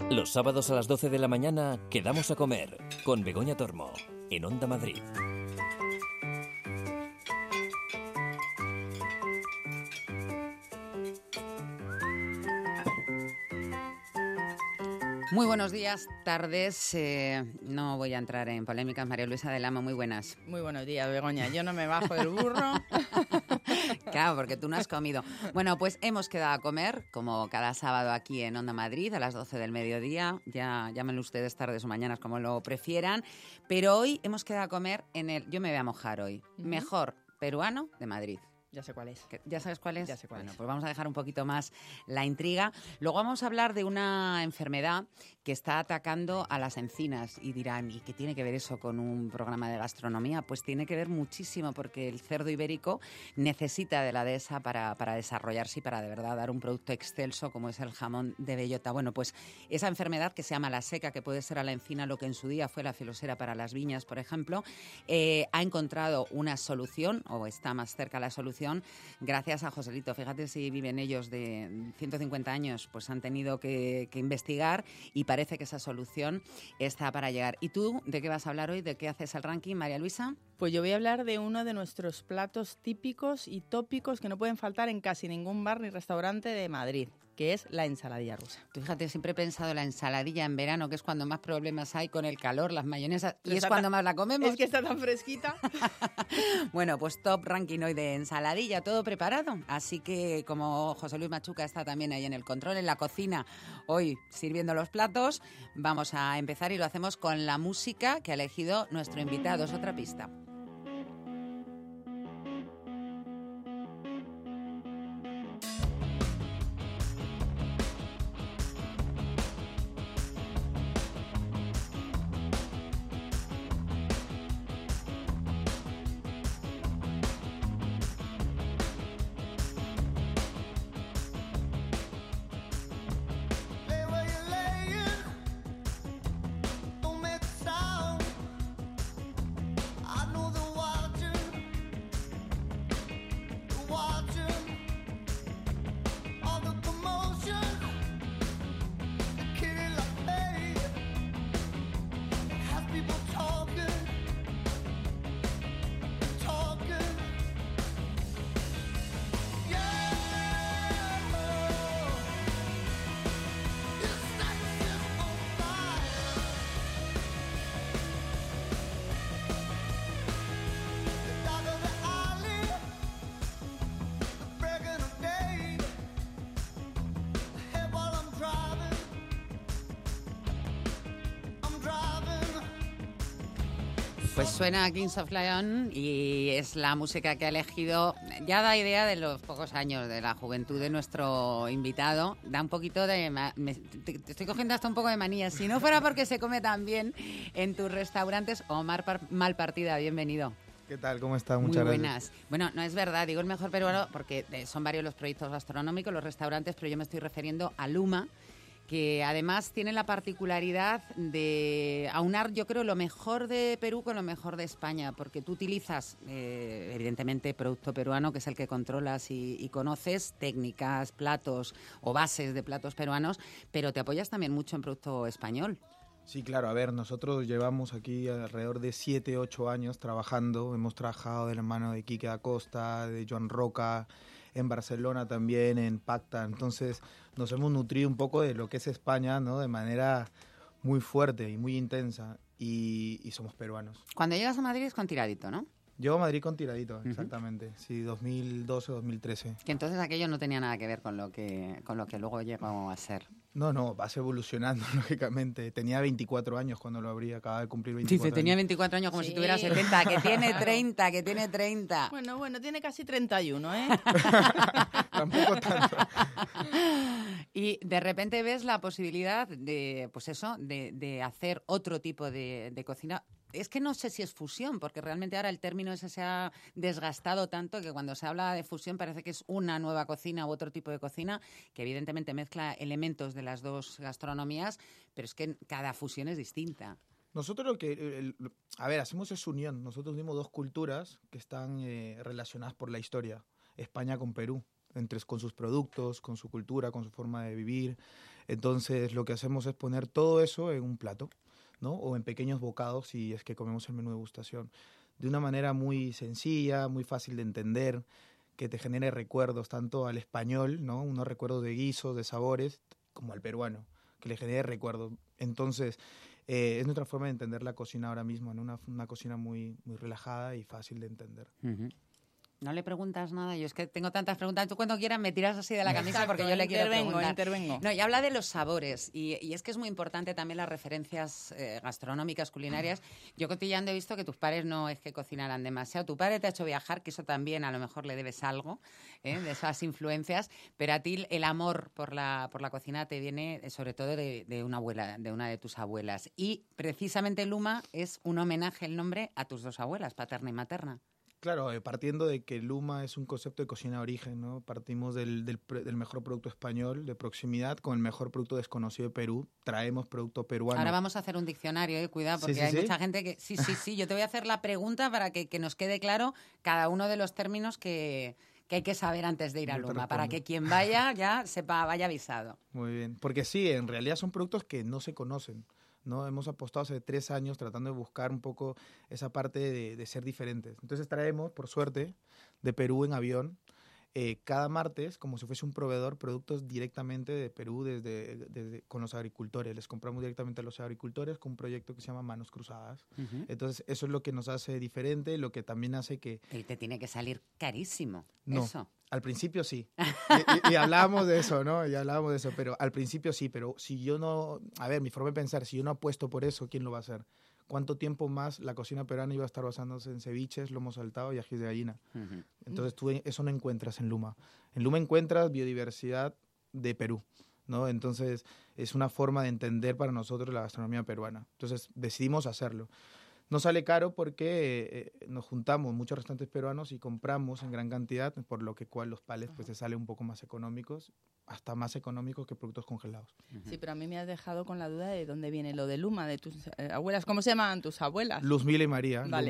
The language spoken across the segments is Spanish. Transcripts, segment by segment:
Los sábados a las 12 de la mañana quedamos a comer con Begoña Tormo en Onda Madrid. Muy buenos días, tardes. No voy a entrar en polémicas. María Luisa del Amo, muy buenas. Muy buenos días, Begoña. Yo no me bajo del burro. Claro, porque tú no has comido. Bueno, pues hemos quedado a comer, como cada sábado aquí en Onda Madrid, a las 12 del mediodía. Ya llámenlo ustedes tardes o mañanas, como lo prefieran. Pero hoy hemos quedado a comer en el... Yo me voy a mojar hoy. Mejor peruano de Madrid. Ya sé cuál es. ¿Ya sabes cuál es? Ya sé cuál es. Pues vamos a dejar un poquito más la intriga. Luego vamos a hablar de una enfermedad que está atacando a las encinas y dirán, ¿y qué tiene que ver eso con un programa de gastronomía? Pues tiene que ver muchísimo porque el cerdo ibérico necesita de la dehesa para desarrollarse y para de verdad dar un producto excelso como es el jamón de bellota. Bueno, pues esa enfermedad que se llama la seca, que puede ser a la encina lo que en su día fue la filosera para las viñas, por ejemplo, ha encontrado una solución, o está más cerca la solución, gracias a Joselito. Fíjate si viven ellos de 150 años, pues han tenido que investigar y parece que esa solución está para llegar. ¿Y tú de qué vas a hablar hoy? ¿De qué haces el ranking, María Luisa? Pues yo voy a hablar de uno de nuestros platos típicos y tópicos que no pueden faltar en casi ningún bar ni restaurante de Madrid, que es la ensaladilla rusa. Tú fíjate, siempre he pensado la ensaladilla en verano, que es cuando más problemas hay con el calor, las mayonesas, y es cuando más la comemos. Es que está tan fresquita. Bueno, pues top ranking hoy de ensaladilla, todo preparado. Así que como José Luis Machuca está también ahí en el control, en la cocina, hoy sirviendo los platos, vamos a empezar y lo hacemos con la música que ha elegido nuestro invitado. Es otra pista. Pues suena Kings of Leon y es la música que ha elegido. Ya da idea de los pocos años de la juventud de nuestro invitado. Da un poquito de... Te estoy cogiendo hasta un poco de manía. Si no fuera porque se come tan bien en tus restaurantes, Omar Malpartida, bienvenido. ¿Qué tal? ¿Cómo está? Muchas Muy gracias. buenas. Bueno, no es verdad, digo el mejor peruano porque son varios los proyectos gastronómicos, los restaurantes, pero yo me estoy refiriendo a Luma, que además tiene la particularidad de aunar, yo creo, lo mejor de Perú con lo mejor de España, porque tú utilizas, evidentemente, producto peruano, que es el que controlas y conoces, técnicas, platos o bases de platos peruanos, pero te apoyas también mucho en producto español. Sí, claro. A ver, nosotros llevamos aquí alrededor de 7, 8 años trabajando. Hemos trabajado de la mano de Quique Acosta, de Joan Roca, en Barcelona también, en Pacta. Entonces nos hemos nutrido un poco de lo que es España, ¿no? De manera muy fuerte y muy intensa. Y somos peruanos. Cuando llegas a Madrid es con tiradito, ¿no? Llego a Madrid con tiradito, exactamente. Sí, 2012, 2013. Que entonces aquello no tenía nada que ver con lo que luego llegó a ser. No, vas evolucionando, lógicamente. Tenía 24 años cuando lo abrí, acababa de cumplir 24 Dice, años. tenía 24 años como si tuviera 70, que tiene 30, que tiene 30. Bueno, tiene casi 31, ¿eh? Tampoco tanto. Y de repente ves la posibilidad de, pues eso, de hacer otro tipo de cocina. Es que no sé si es fusión, porque realmente ahora el término ese se ha desgastado tanto que cuando se habla de fusión parece que es una nueva cocina u otro tipo de cocina que evidentemente mezcla elementos de las dos gastronomías, pero es que cada fusión es distinta. Nosotros lo que, hacemos es unión. Nosotros unimos dos culturas que están relacionadas por la historia. España con Perú, con sus productos, con su cultura, con su forma de vivir. Entonces lo que hacemos es poner todo eso en un plato, ¿no? O en pequeños bocados si es que comemos el menú de degustación. De una manera muy sencilla, muy fácil de entender, que te genere recuerdos tanto al español, ¿no? Unos recuerdos de guisos, de sabores, como al peruano, que le genere recuerdos. Entonces, es nuestra forma de entender la cocina ahora mismo, ¿no? Una cocina muy, muy relajada y fácil de entender. Uh-huh. No le preguntas nada, yo es que tengo tantas preguntas. Tú cuando quieras me tiras así de la camisa. Exacto, porque yo le quiero preguntar. Intervengo. No, y habla de los sabores, y es que es muy importante también las referencias gastronómicas, culinarias. Yo cotillando he visto que tus padres no es que cocinaran demasiado. Tu padre te ha hecho viajar, que eso también a lo mejor le debes algo, de esas influencias, pero a ti el amor por la cocina te viene sobre todo de una abuela, de una de tus abuelas. Y precisamente Luma es un homenaje, el nombre, a tus dos abuelas, paterna y materna. Claro, partiendo de que Luma es un concepto de cocina de origen, ¿no? Partimos del mejor producto español de proximidad con el mejor producto desconocido de Perú. Traemos producto peruano. Ahora vamos a hacer un diccionario, cuidado, porque hay mucha gente que... Sí, yo te voy a hacer la pregunta para que nos quede claro cada uno de los términos que hay que saber antes de ir a Luma, para que quien vaya ya sepa, vaya avisado. Muy bien, porque sí, en realidad son productos que no se conocen, ¿no? Hemos apostado hace 3 años tratando de buscar un poco esa parte de ser diferentes. Entonces traemos, por suerte, de Perú en avión, cada martes, como si fuese un proveedor, productos directamente de Perú con los agricultores. Les compramos directamente a los agricultores con un proyecto que se llama Manos Cruzadas. Uh-huh. Entonces eso es lo que nos hace diferente, lo que también hace que... Pero te tiene que salir carísimo, no. Eso. Al principio sí, y hablábamos de eso, ¿no? Pero al principio sí, pero si yo no... A ver, mi forma de pensar, si yo no apuesto por eso, ¿quién lo va a hacer? ¿Cuánto tiempo más la cocina peruana iba a estar basándose en ceviches, lomo saltado y ají de gallina? Uh-huh. Entonces tú eso no encuentras en Luma. En Luma encuentras biodiversidad de Perú, ¿no? Entonces es una forma de entender para nosotros la gastronomía peruana. Entonces decidimos hacerlo. No sale caro porque nos juntamos muchos restaurantes peruanos y compramos en gran cantidad, por lo que los palets pues, te salen un poco más económicos, hasta más económicos que productos congelados. Sí, pero a mí me has dejado con la duda de dónde viene lo de Luma, de tus abuelas. ¿Cómo se llamaban tus abuelas? Luzmila y María. Vale.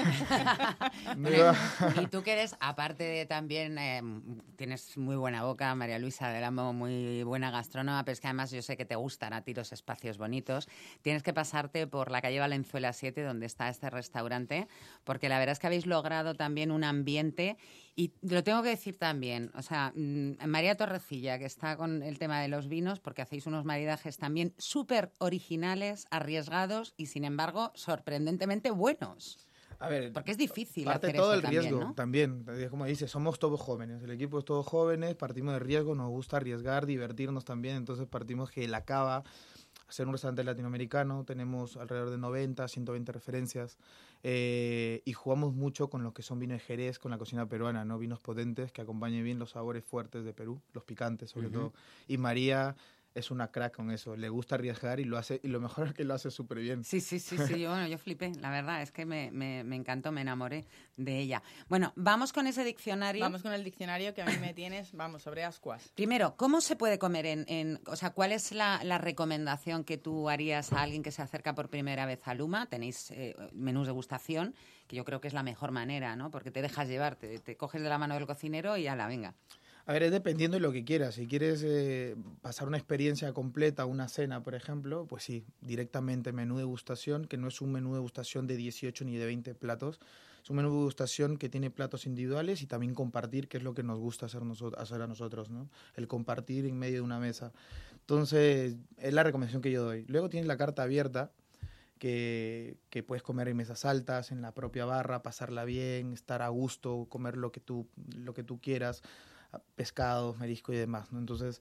Y tú que eres, aparte de también, tienes muy buena boca, María Luisa del Amo, muy buena gastrónoma, pero es que además yo sé que te gustan a ti los espacios bonitos. Tienes que pasarte por la calle Valenzuela 7, donde está este restaurante, porque la verdad es que habéis logrado también un ambiente, y lo tengo que decir también, o sea, María Torrecilla, que está con el tema de los vinos, porque hacéis unos maridajes también súper originales, arriesgados y, sin embargo, sorprendentemente buenos. A ver, porque es difícil parte hacer todo eso el riesgo también, ¿no? Como dice, somos todos jóvenes, el equipo es todos jóvenes, partimos de riesgo, nos gusta arriesgar, divertirnos también, entonces partimos que la cava, ser un restaurante latinoamericano, tenemos alrededor de 90, 120 referencias, y jugamos mucho con lo que son vinos de Jerez, con la cocina peruana, ¿no? Vinos potentes que acompañen bien los sabores fuertes de Perú, los picantes sobre todo. Y María es una crack con eso, le gusta arriesgar y lo hace, y lo mejor es que lo hace súper bien. Sí, yo flipé, la verdad, es que me encantó, me enamoré de ella. Bueno, vamos con ese diccionario. Vamos con el diccionario que a mí me tienes, vamos, sobre ascuas. Primero, ¿cómo se puede comer o sea, cuál es la recomendación que tú harías a alguien que se acerca por primera vez a Luma? Tenéis menús de degustación, que yo creo que es la mejor manera, ¿no? Porque te dejas llevar, te coges de la mano del cocinero y ala, venga. A ver, es dependiendo de lo que quieras. Si quieres pasar una experiencia completa, una cena, por ejemplo, pues sí, directamente menú de degustación, que no es un menú de degustación de 18 ni de 20 platos. Es un menú de degustación que tiene platos individuales y también compartir, que es lo que nos gusta hacer a nosotros, ¿no? El compartir en medio de una mesa. Entonces, es la recomendación que yo doy. Luego tienes la carta abierta, que puedes comer en mesas altas, en la propia barra, pasarla bien, estar a gusto, comer lo que tú quieras, pescado, marisco y demás, ¿no? Entonces,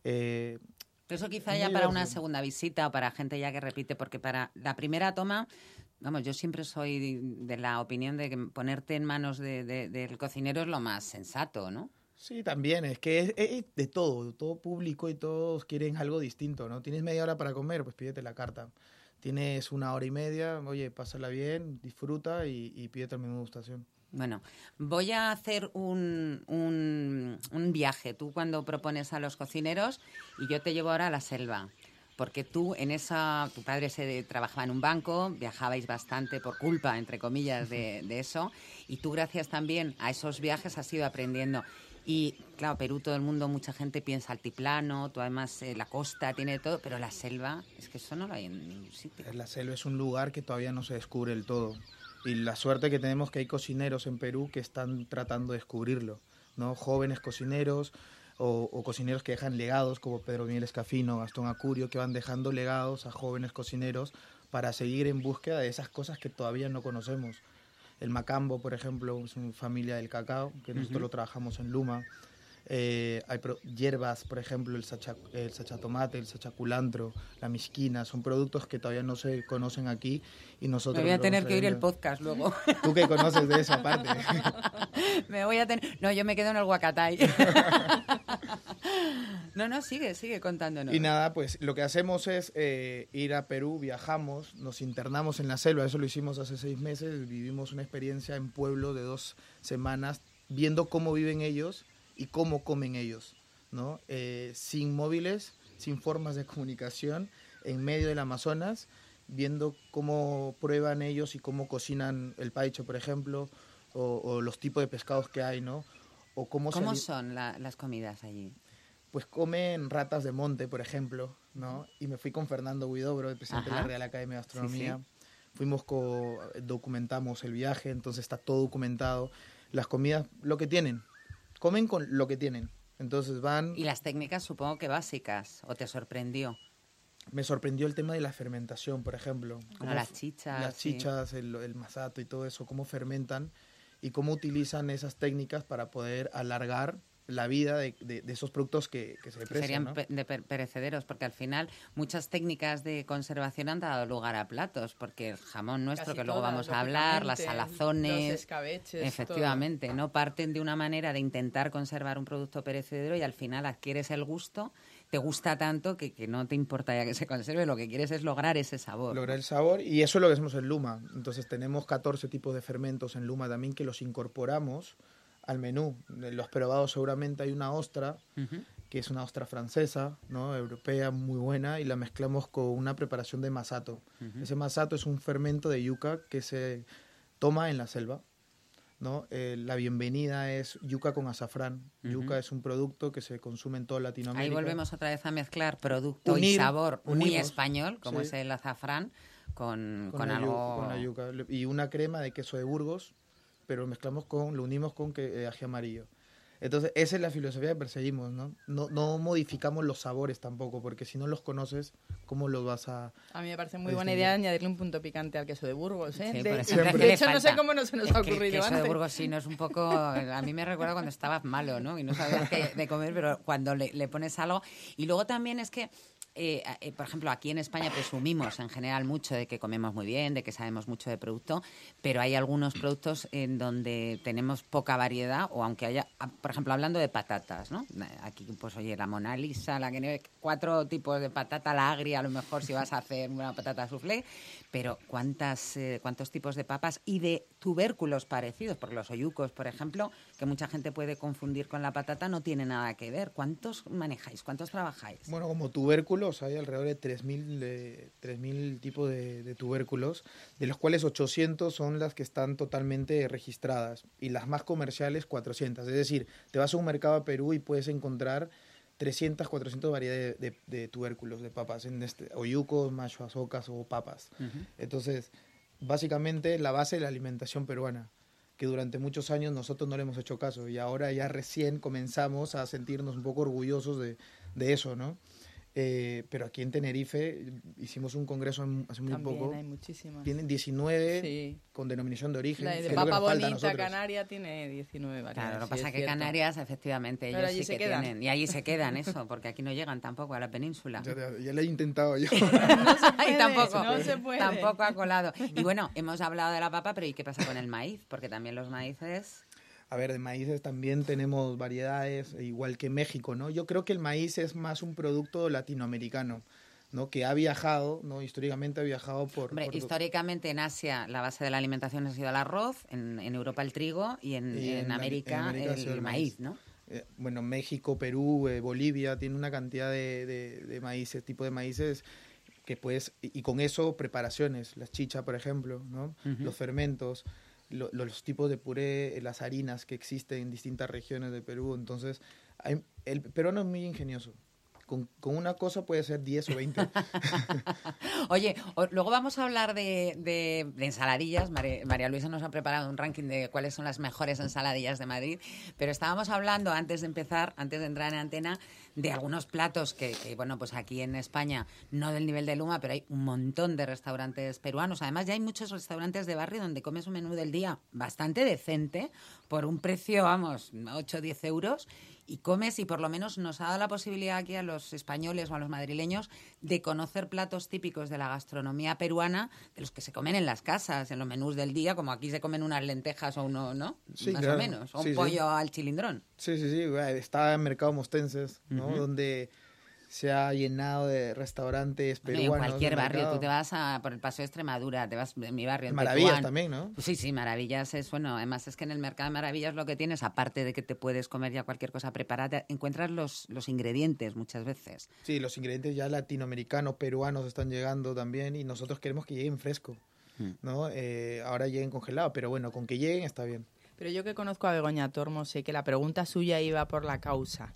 eso quizá ya para una segunda visita o para gente ya que repite, porque para la primera toma, vamos, yo siempre soy de la opinión de que ponerte en manos del cocinero es lo más sensato, ¿no? Sí, también, es que es de todo público y todos quieren algo distinto, ¿no? Tienes media hora para comer, pues pídete la carta. Tienes 1 hora y media, oye, pásala bien, disfruta y pídete el menú de degustación. Bueno, voy a hacer un viaje. Tú cuando propones a los cocineros y yo te llevo ahora a la selva. Porque tu padre trabajaba en un banco, viajabais bastante por culpa, entre comillas, de eso. Y tú, gracias también a esos viajes, has ido aprendiendo. Y claro, Perú, todo el mundo, mucha gente piensa altiplano, tú además la costa tiene todo, pero la selva, es que eso no lo hay en ningún sitio. La selva es un lugar que todavía no se descubre del todo. Y la suerte que tenemos que hay cocineros en Perú que están tratando de descubrirlo, ¿no? Jóvenes cocineros o cocineros que dejan legados, como Pedro Miguel Escafino, Gastón Acurio, que van dejando legados a jóvenes cocineros para seguir en búsqueda de esas cosas que todavía no conocemos. El macambo, por ejemplo, es una familia del cacao, que nosotros lo trabajamos en Luma. Hay hierbas, por ejemplo, el sachatomate, el sachaculantro, la misquina, son productos que todavía no se conocen aquí y nosotros... Me voy a tener que oír el podcast luego. ¿Tú qué conoces de esa parte? No, yo me quedo en el Huacatay. No, sigue contándonos. Y nada, pues lo que hacemos es ir a Perú, viajamos, nos internamos en la selva, eso lo hicimos hace 6 meses, vivimos una experiencia en pueblo de 2 semanas, viendo cómo viven ellos y cómo comen ellos, ¿no? Sin móviles, sin formas de comunicación, en medio del Amazonas, viendo cómo prueban ellos y cómo cocinan el paicho, por ejemplo, o los tipos de pescados que hay, ¿no? O ¿Cómo son las comidas allí? Pues comen ratas de monte, por ejemplo, ¿no? Y me fui con Fernando Huidobro, el presidente de la Real Academia de Gastronomía. Sí. Documentamos el viaje, entonces está todo documentado. Las comidas, lo que tienen, comen con lo que tienen. Entonces van... Y las técnicas supongo que básicas, ¿o te sorprendió? Me sorprendió el tema de la fermentación, por ejemplo. Las chichas. Las chichas, el masato y todo eso, cómo fermentan y cómo utilizan esas técnicas para poder alargar la vida de esos productos que se deprecian, serían, ¿no? Perecederos, porque al final muchas técnicas de conservación han dado lugar a platos, porque el jamón nuestro, Casi que luego todas, vamos a hablar, las salazones, los escabeches, efectivamente, ¿no? Parten de una manera de intentar conservar un producto perecedero y al final adquieres el gusto, te gusta tanto que no te importa ya que se conserve, lo que quieres es lograr ese sabor. Lograr el sabor, y eso es lo que hacemos en Luma. Entonces tenemos 14 tipos de fermentos en Luma también que los incorporamos al menú. Lo has probado seguramente, hay una ostra, que es una ostra francesa, ¿no? Europea, muy buena, y la mezclamos con una preparación de masato. Ese masato es un fermento de yuca que se toma en la selva, ¿no? La bienvenida es yuca con azafrán. Yuca es un producto que se consume en toda Latinoamérica. Ahí volvemos otra vez a mezclar producto y sabor muy español, como es el azafrán, con algo... Con la yuca. Y una crema de queso de Burgos, pero lo unimos con ají amarillo. Entonces, esa es la filosofía que perseguimos, ¿no? No modificamos los sabores tampoco, porque si no los conoces, ¿cómo los vas a...? A mí me parece muy buena idea añadirle un punto picante al queso de Burgos, ¿eh? Sí, de hecho, no sé cómo no se nos ha ocurrido antes. El queso antes. de Burgos sí, no es un poco... A mí me recuerda cuando estabas malo, ¿no? Y no sabías qué de comer, pero cuando le pones algo... Y luego también es que... por ejemplo, aquí en España presumimos en general mucho de que comemos muy bien, de que sabemos mucho de producto, pero hay algunos productos en donde tenemos poca variedad, o aunque haya, por ejemplo, hablando de patatas, ¿no? Aquí, pues oye, la Mona Lisa, 4 tipos de patata, la agria, a lo mejor si vas a hacer una patata soufflé, pero ¿cuántos tipos de papas y de tubérculos parecidos? Porque los oyucos, por ejemplo, que mucha gente puede confundir con la patata, no tiene nada que ver. ¿Cuántos manejáis? ¿Cuántos trabajáis? Bueno, como tubérculos hay alrededor de 3.000 tipos de tubérculos, de los cuales 800 son las que están totalmente registradas y las más comerciales 400. Es decir, te vas a un mercado a Perú y puedes encontrar 300, 400 variedades de tubérculos, de papas, oyucos, machuazocas o papas. Entonces, básicamente la base de la alimentación peruana, que durante muchos años nosotros no le hemos hecho caso y ahora ya recién comenzamos a sentirnos un poco orgullosos de eso, ¿no? Pero aquí en Tenerife hicimos un congreso hace muy También poco. Hay muchísimas. Tienen 19 con denominación de origen. La de que es lo que papa nos falta a bonita nosotros. Canaria tiene 19 variedades. Claro, lo que sí, pasa es que cierto. Canarias, efectivamente, Pero ellos allí sí se que quedan. tienen. Y allí se quedan, eso, porque aquí no llegan tampoco a la península. Ya lo he intentado yo. Y tampoco, no se puede. tampoco ha colado. Y bueno, hemos hablado de la papa, pero ¿y qué pasa con el maíz? Porque también los maíces... A ver, de maíces también tenemos variedades, igual que México, ¿no? Yo creo que el maíz es más un producto latinoamericano, ¿no? Que ha viajado, ¿no? Históricamente ha viajado Hombre, históricamente en Asia la base de la alimentación ha sido el arroz, en Europa el trigo y en América el maíz, ¿no? Bueno, México, Perú, Bolivia, tiene una cantidad de maíces, tipo de maíces que puedes... Y con eso preparaciones, la chicha, por ejemplo, ¿no? Los fermentos... los tipos de puré, las harinas que existen en distintas regiones de Perú. Entonces, el peruano es muy ingenioso. Con una cosa puede ser 10 o 20. Oye, luego vamos a hablar de ensaladillas. María Luisa nos ha preparado un ranking de cuáles son las mejores ensaladillas de Madrid, pero estábamos hablando antes de entrar en antena, de algunos platos que bueno, pues aquí en España, no del nivel de Luma, pero hay un montón de restaurantes peruanos. Además, ya hay muchos restaurantes de barrio donde comes un menú del día bastante decente, por un precio, vamos, 8 o 10 euros, y comes, y por lo menos nos ha dado la posibilidad aquí a los españoles o a los madrileños de conocer platos típicos de la gastronomía peruana, de los que se comen en las casas, en los menús del día, como aquí se comen unas lentejas o uno, ¿no? Sí, más claro. o menos, o un Sí, pollo al chilindrón. Sí. Está en Mercado Mostenses, ¿no? Donde se ha llenado de restaurantes peruanos. En cualquier del barrio, mercado. tú te vas por el Paseo de Extremadura, te vas en mi barrio, en Maravillas Tetuán. también, ¿no? Pues sí, Maravillas es, bueno, además es que en el mercado de Maravillas lo que tienes, aparte de que te puedes comer ya cualquier cosa preparada, encuentras los ingredientes muchas veces. Sí, los ingredientes ya latinoamericanos, peruanos están llegando también y nosotros queremos que lleguen fresco, ¿no? Ahora lleguen congelados, pero bueno, con que lleguen está bien. Pero yo que conozco a Begoña Tormo sé que la pregunta suya iba por la causa.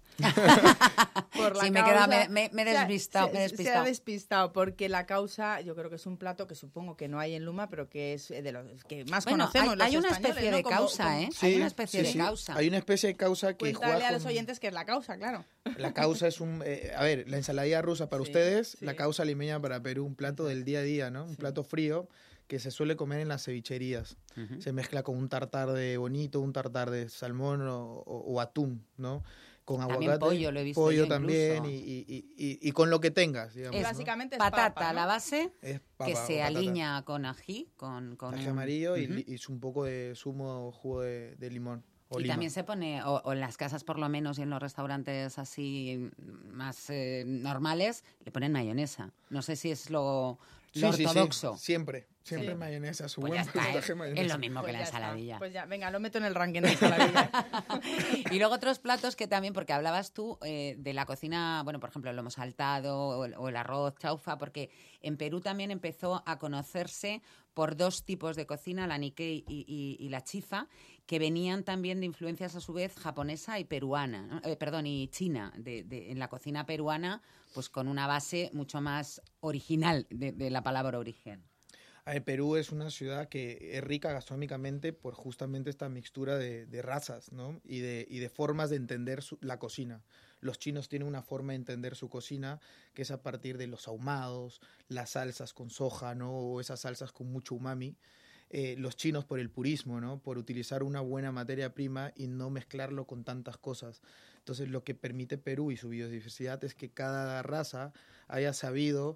Por la Sí, causa. me he despistado. Se ha despistado, porque la causa yo creo que es un plato que supongo que no hay en Luma, pero que es de los que más conocemos los hay una españoles, especie ¿no? de causa, ¿eh? Sí, Hay una especie de sí. causa. Hay una especie de causa que Cuéntale juega a los con- oyentes que es la causa, claro. La causa es a ver, la ensaladilla rusa para ustedes, sí. la causa limeña para Perú, un plato del día a día, ¿no? Un plato frío que se suele comer en las cevicherías. Se mezcla con un tartar de bonito, un tartar de salmón o atún, ¿no? Con También aguacate. pollo, lo he visto pollo yo también incluso. y con lo que tengas, digamos, Y ¿no? básicamente es Patata papa, a ¿no? la base, Es que papa o se patata. alinea con ají, con Ají un- amarillo y un poco de zumo o jugo de limón. O Y lima. también se pone, o en las casas por lo menos y en los restaurantes así más normales, le ponen mayonesa. No sé si es lo ortodoxo. Siempre Sí. mayonesa, su Pues buen ya está, porcentaje de es mayonesa. lo mismo que Pues la ya está. ensaladilla. Pues ya, venga, lo meto en el ranking de ensaladilla. Y luego otros platos que también, porque hablabas tú de la cocina, bueno, por ejemplo, el lomo saltado o el arroz chaufa, porque en Perú también empezó a conocerse por dos tipos de cocina, la Nikkei y la chifa, que venían también de influencias a su vez japonesa y peruana, ¿no? Y china, en la cocina peruana, pues con una base mucho más original de la palabra origen. A ver, Perú es una ciudad que es rica gastronómicamente por justamente esta mixtura de razas, ¿no? Y de formas de entender la cocina. Los chinos tienen una forma de entender su cocina que es a partir de los ahumados, las salsas con soja, ¿no? O esas salsas con mucho umami. Los chinos por el purismo, ¿no? Por utilizar una buena materia prima y no mezclarlo con tantas cosas. Entonces, lo que permite Perú y su biodiversidad es que cada raza haya sabido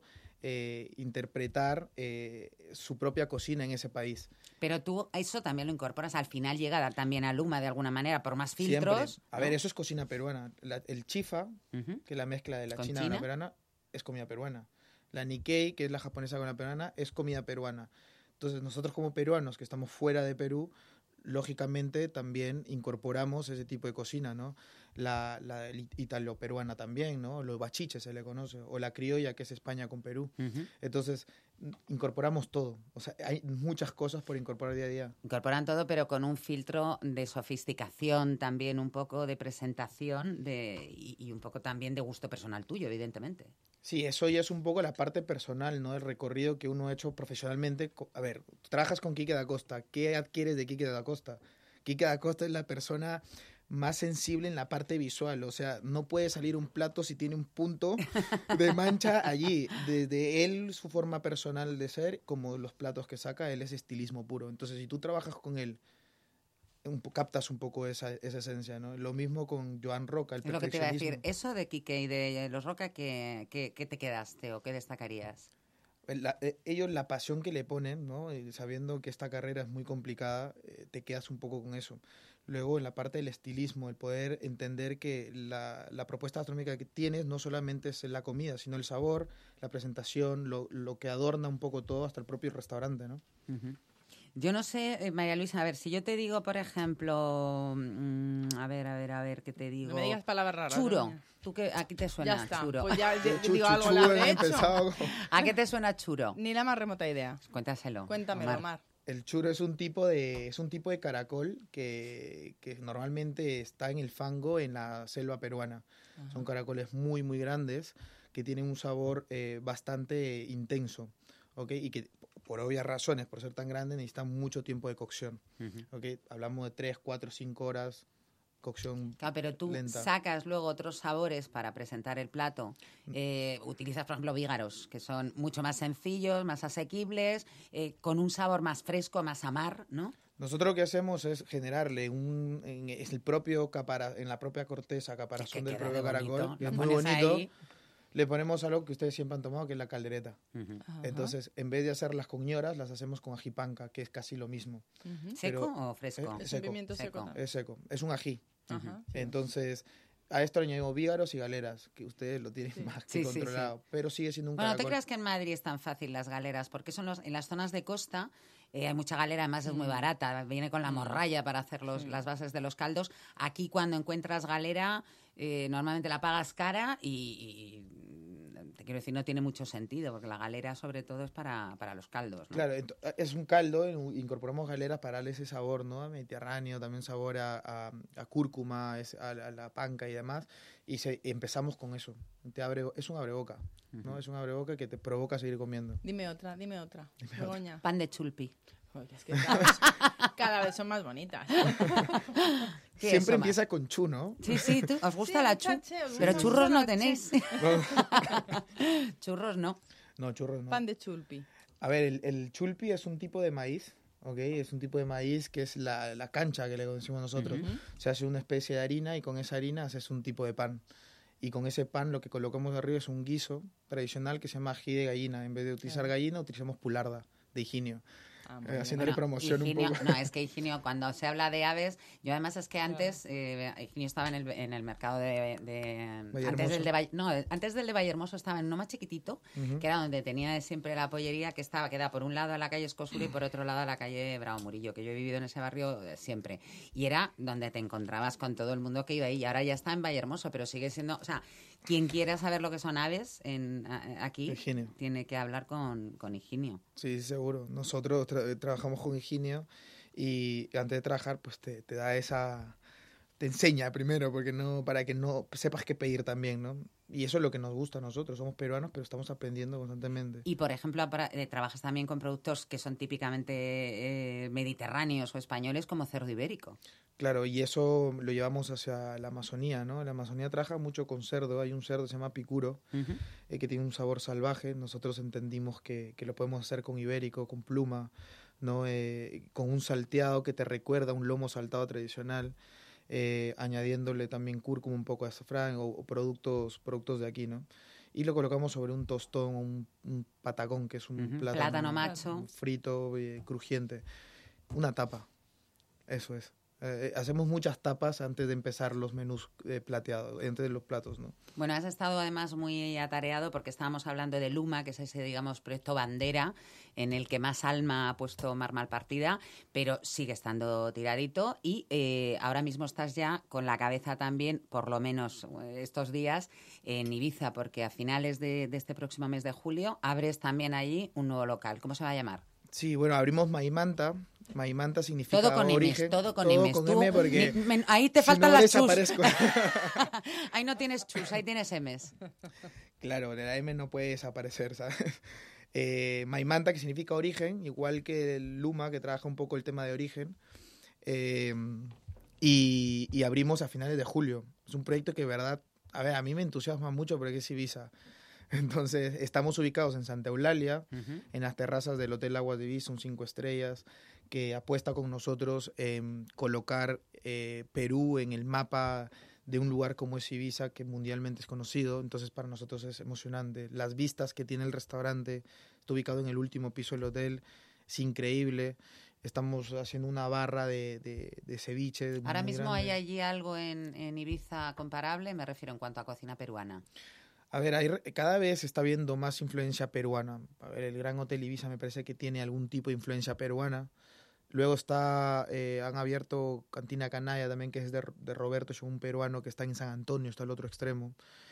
interpretar su propia cocina en ese país. Pero tú eso también lo incorporas, al final llega también a Luma de alguna manera, por más filtros. Siempre. A ver, eso es cocina peruana. El chifa, Ujú. que es la mezcla de la ¿Con china con China? la peruana, es comida peruana. La Nikkei, que es la japonesa con la peruana, es comida peruana. Entonces, nosotros como peruanos que estamos fuera de Perú, lógicamente también incorporamos ese tipo de cocina, ¿no? La italo-peruana también, ¿no? Los bachiches se le conoce, o la criolla, que es España con Perú. Ujú. Entonces, incorporamos todo. O sea, hay muchas cosas por incorporar día a día. Incorporan todo, pero con un filtro de sofisticación también, un poco de presentación y un poco también de gusto personal tuyo, evidentemente. Sí, eso ya es un poco la parte personal, ¿no? El recorrido que uno ha hecho profesionalmente. A ver, tú trabajas con Quique da Costa. ¿Qué adquieres de Quique da Costa? Quique da Costa es la persona más sensible en la parte visual. O sea, no puede salir un plato si tiene un punto de mancha allí. Desde él, su forma personal de ser, como los platos que saca, él es estilismo puro. Entonces, si tú trabajas con él, captas un poco esa esencia, ¿no? Lo mismo con Joan Roca, el Es lo que te iba a perfeccionismo. decir. Eso de Quique y de los Roca, ¿qué te quedaste o qué destacarías? Ellos la pasión que le ponen, ¿no? Y sabiendo que esta carrera es muy complicada, te quedas un poco con eso. Luego, en la parte del estilismo, el poder entender que la propuesta gastronómica que tienes no solamente es la comida, sino el sabor, la presentación, lo que adorna un poco todo, hasta el propio restaurante, ¿no? Ujú. Yo no sé, María Luisa, a ver, si yo te digo, por ejemplo, a ver, ¿qué te digo? No me digas palabras raras. Churo. ¿no? ¿Tú qué, ¿A qué te suena Ya está. churo? Pues ya Chu, digo chu, algo, chu, ¿la he habré hecho? empezado. ¿A qué te suena churo? Ni la más remota idea. Cuéntaselo. Cuéntamelo, Omar. El churro es un tipo de caracol que normalmente está en el fango en la selva peruana. Ajá. Son caracoles muy, muy grandes que tienen un sabor bastante intenso, ¿ok? Y que por obvias razones, por ser tan grandes, necesitan mucho tiempo de cocción, ¿ok? Hablamos de 3, 4, 5 horas cocción Claro, pero tú lenta. sacas luego otros sabores para presentar el plato. Utilizas, por ejemplo, vígaros, que son mucho más sencillos, más asequibles, con un sabor más fresco, más amar, ¿no? Nosotros lo que hacemos es generarle en la propia corteza, caparazón del queda propio de bonito. caracol, que Lo es muy pones bonito, ahí. le ponemos algo que ustedes siempre han tomado, que es la caldereta. Ajá. Entonces, en vez de hacerlas con ñoras, las hacemos con ajipanca, que es casi lo mismo. Ujú. ¿Seco pero- o fresco? Es Es un seco. pimiento seco. Seco. también. Es seco, es un ají. Ajá, sí. Entonces, a esto le añadimos vígaros y galeras, que ustedes lo tienen Sí. más que Sí, sí, sí. controlado, pero sigue siendo un Bueno, no te caracol. creas que en Madrid es tan fácil las galeras, porque en las zonas de costa hay mucha galera, además es muy barata, viene con la morralla para hacer las bases de los caldos. Aquí cuando encuentras galera, normalmente la pagas cara y te quiero decir, no tiene mucho sentido, porque la galera sobre todo es para los caldos, ¿no? Claro, es un caldo, incorporamos galeras para darle ese sabor, ¿no? A mediterráneo, también sabor a cúrcuma, a la panca y demás. Y empezamos con eso. Es un abreboca, ¿no? Es un abreboca que te provoca seguir comiendo. Dime otra. Begoña. Pan de chulpi. Joder, es que cada vez son más bonitas. ¿Qué es Siempre eso, empieza con chu, ¿no? Sí, sí, ¿os gusta Sí, la chu? muchacho, os Pero gusta churros la no chu. tenéis. Churros no. No, churros no. Pan de chulpi. A ver, el chulpi es un tipo de maíz, ¿ok? Es un tipo de maíz que es la cancha que le decimos nosotros. Se hace una especie de harina y con esa harina haces un tipo de pan. Y con ese pan lo que colocamos arriba es un guiso tradicional que se llama ají de gallina. En vez de utilizar gallina, utilizamos pularda de Higinio. Ah, muy bien. Haciéndole promoción Higinio, un poco. no, es que Higinio, cuando se habla de aves, yo además es que antes, Higinio estaba en el mercado antes del de Vallehermoso estaba en uno más chiquitito, que era donde tenía siempre la pollería, que da por un lado a la calle Escosura y por otro lado a la calle Bravo Murillo, que yo he vivido en ese barrio siempre. Y era donde te encontrabas con todo el mundo que iba ahí. Y ahora ya está en Vallehermoso, pero sigue siendo... O sea, quien quiera saber lo que son aves aquí, Higinio. tiene que hablar con Higinio. Sí, seguro. Nosotros trabajamos con Higinio y antes de trabajar, pues te da esa... Te enseña primero, para que no sepas qué pedir también, ¿no? Y eso es lo que nos gusta a nosotros. Somos peruanos, pero estamos aprendiendo constantemente. Y, por ejemplo, trabajas también con productos que son típicamente mediterráneos o españoles, como cerdo ibérico. Claro, y eso lo llevamos hacia la Amazonía, ¿no? La Amazonía trabaja mucho con cerdo. Hay un cerdo que se llama picuro, que tiene un sabor salvaje. Nosotros entendimos que lo podemos hacer con ibérico, con pluma, ¿no? Con un salteado que te recuerda a un lomo saltado tradicional, añadiéndole también cúrcuma, un poco de azafrán o productos de aquí, ¿no? Y lo colocamos sobre un tostón o un patacón, que es un plátano macho. frito, crujiente. Una tapa, eso es. Hacemos muchas tapas antes de empezar los menús plateados, entre los platos, ¿no? Bueno, has estado además muy atareado porque estábamos hablando de Luma, que es ese, digamos, proyecto bandera en el que más alma ha puesto Mar Malpartida, pero sigue estando tiradito y ahora mismo estás ya con la cabeza también, por lo menos estos días, en Ibiza, porque a finales de este próximo mes de julio abres también allí un nuevo local. ¿Cómo se va a llamar? Sí, bueno, abrimos Maimanta. Maimanta significa todo con origen. todo con M porque ahí te si faltan no las chus. desaparezco. Ahí no tienes chus, ahí tienes M's. Claro, la M no puede desaparecer, ¿sabes? Maimanta, que significa origen, igual que el Luma, que trabaja un poco el tema de origen. Y abrimos a finales de julio. Es un proyecto que, de verdad, a mí me entusiasma mucho porque es Ibiza. Entonces, estamos ubicados en Santa Eulalia, en las terrazas del Hotel Aguas de Ibiza, un 5 estrellas, que apuesta con nosotros en colocar Perú en el mapa de un lugar como es Ibiza, que mundialmente es conocido. Entonces, para nosotros es emocionante. Las vistas que tiene el restaurante, está ubicado en el último piso del hotel, es increíble. Estamos haciendo una barra de ceviche. Ahora muy mismo grande. hay allí algo en Ibiza comparable, me refiero en cuanto a cocina peruana. A ver, cada vez se está viendo más influencia peruana. A ver, el Gran Hotel Ibiza me parece que tiene algún tipo de influencia peruana. Luego han abierto Cantina Canalla también, que es de Roberto, un peruano que está en San Antonio, está al otro extremo.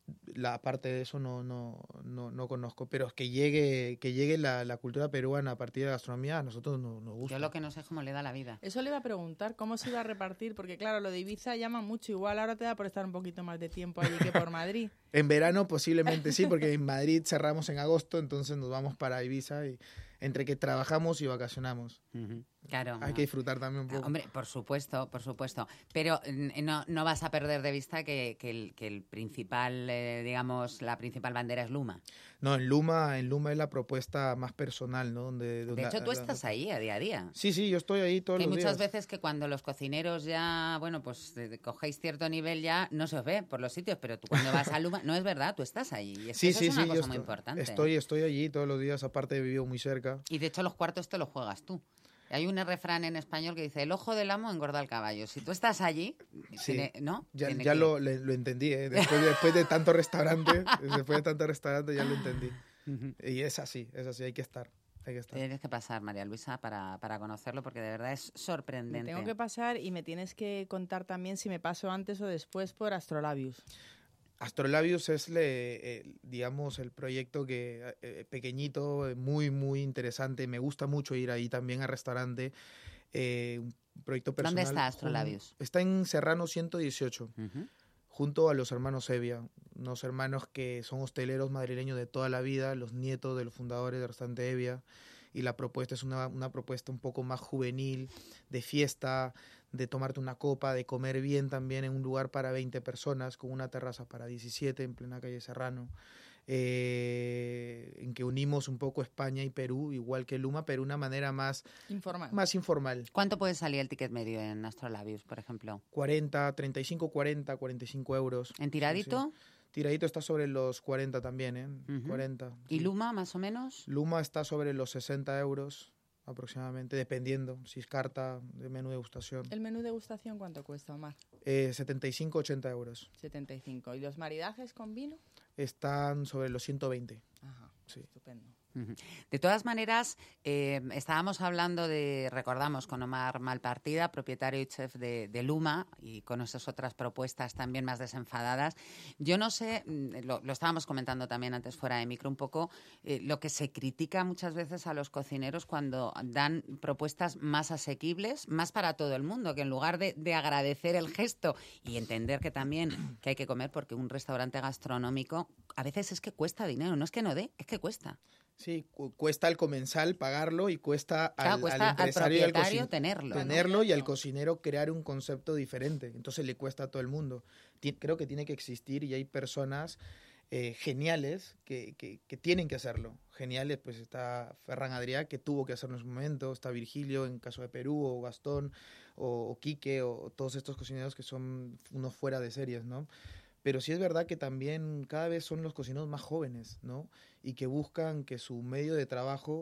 la parte de eso no conozco, pero es que llegue la cultura peruana a partir de la gastronomía, a nosotros nos gusta. Yo lo que no sé es cómo le da la vida. Eso le iba a preguntar, ¿cómo se iba a repartir? Porque claro, lo de Ibiza llama mucho, igual ahora te da por estar un poquito más de tiempo allí que por Madrid. En verano posiblemente sí, porque en Madrid cerramos en agosto, entonces nos vamos para Ibiza y entre que trabajamos y vacacionamos. Claro. Hay que disfrutar también un poco. Hombre, por supuesto. Pero no vas a perder de vista que el principal, digamos, la principal bandera es Luma. No, en Luma es la propuesta más personal, ¿no? De hecho, tú estás ahí a día. Sí, yo estoy ahí todos los días. Hay muchas veces que cuando los cocineros ya, bueno, pues cogéis cierto nivel ya, no se os ve por los sitios, pero tú cuando vas a Luma, no es verdad, tú estás ahí. Y eso es una cosa muy importante. Estoy allí todos los días, aparte vivo muy cerca. Y de hecho los cuartos te los juegas tú. Hay un refrán en español que dice, el ojo del amo engorda al caballo. Si tú estás allí, ¿no? Ya lo entendí, ¿eh? Después de tantos restaurantes, ya lo entendí. Y es así, hay que estar. Tienes que pasar, María Luisa, para conocerlo, porque de verdad es sorprendente. Me tengo que pasar y me tienes que contar también si me paso antes o después por Astrolabius. Astrolabius es, digamos, el proyecto que pequeñito, muy, muy interesante. Me gusta mucho ir ahí también al restaurante. Un proyecto personal. ¿Dónde está Astrolabius? Está en Serrano 118, junto a los hermanos Evia, unos hermanos que son hosteleros madrileños de toda la vida, los nietos de los fundadores del restaurante Evia. Y la propuesta es una propuesta un poco más juvenil, de fiesta, de tomarte una copa, de comer bien también en un lugar para 20 personas, con una terraza para 17 en plena calle Serrano, en que unimos un poco España y Perú, igual que Luma, pero de una manera más informal. ¿Cuánto puede salir el ticket medio en Astrolabius, por ejemplo? 35 euros. ¿En tiradito? Sí. Tiradito está sobre los 40 también, ¿eh? 40. ¿Y Luma, más o menos? Luma está sobre los 60 euros aproximadamente, dependiendo si es carta de menú degustación. ¿El menú degustación cuánto cuesta, Omar? 75, 80 euros. 75. ¿Y los maridajes con vino? Están sobre los 120. Ajá, sí. Estupendo. De todas maneras, estábamos hablando recordamos, con Omar Malpartida, propietario y chef de Luma, y con esas otras propuestas también más desenfadadas. Yo no sé, lo estábamos comentando también antes fuera de micro un poco, lo que se critica muchas veces a los cocineros cuando dan propuestas más asequibles, más para todo el mundo, que en lugar de agradecer el gesto y entender que también que hay que comer, porque un restaurante gastronómico a veces es que cuesta dinero, no es que no dé, es que cuesta. Sí, cuesta al comensal pagarlo y cuesta, cuesta al empresario al propietario tenerlo. Y al cocinero crear un concepto diferente. Entonces le cuesta a todo el mundo. Creo que tiene que existir y hay personas geniales que tienen que hacerlo. Geniales, pues está Ferran Adrià, que tuvo que hacerlo en su momento. Está Virgilio, en caso de Perú, o Gastón, o Quique, o todos estos cocineros que son unos fuera de series, ¿no? Pero sí es verdad que también cada vez son los cocineros más jóvenes, ¿no? Y que buscan que su medio de trabajo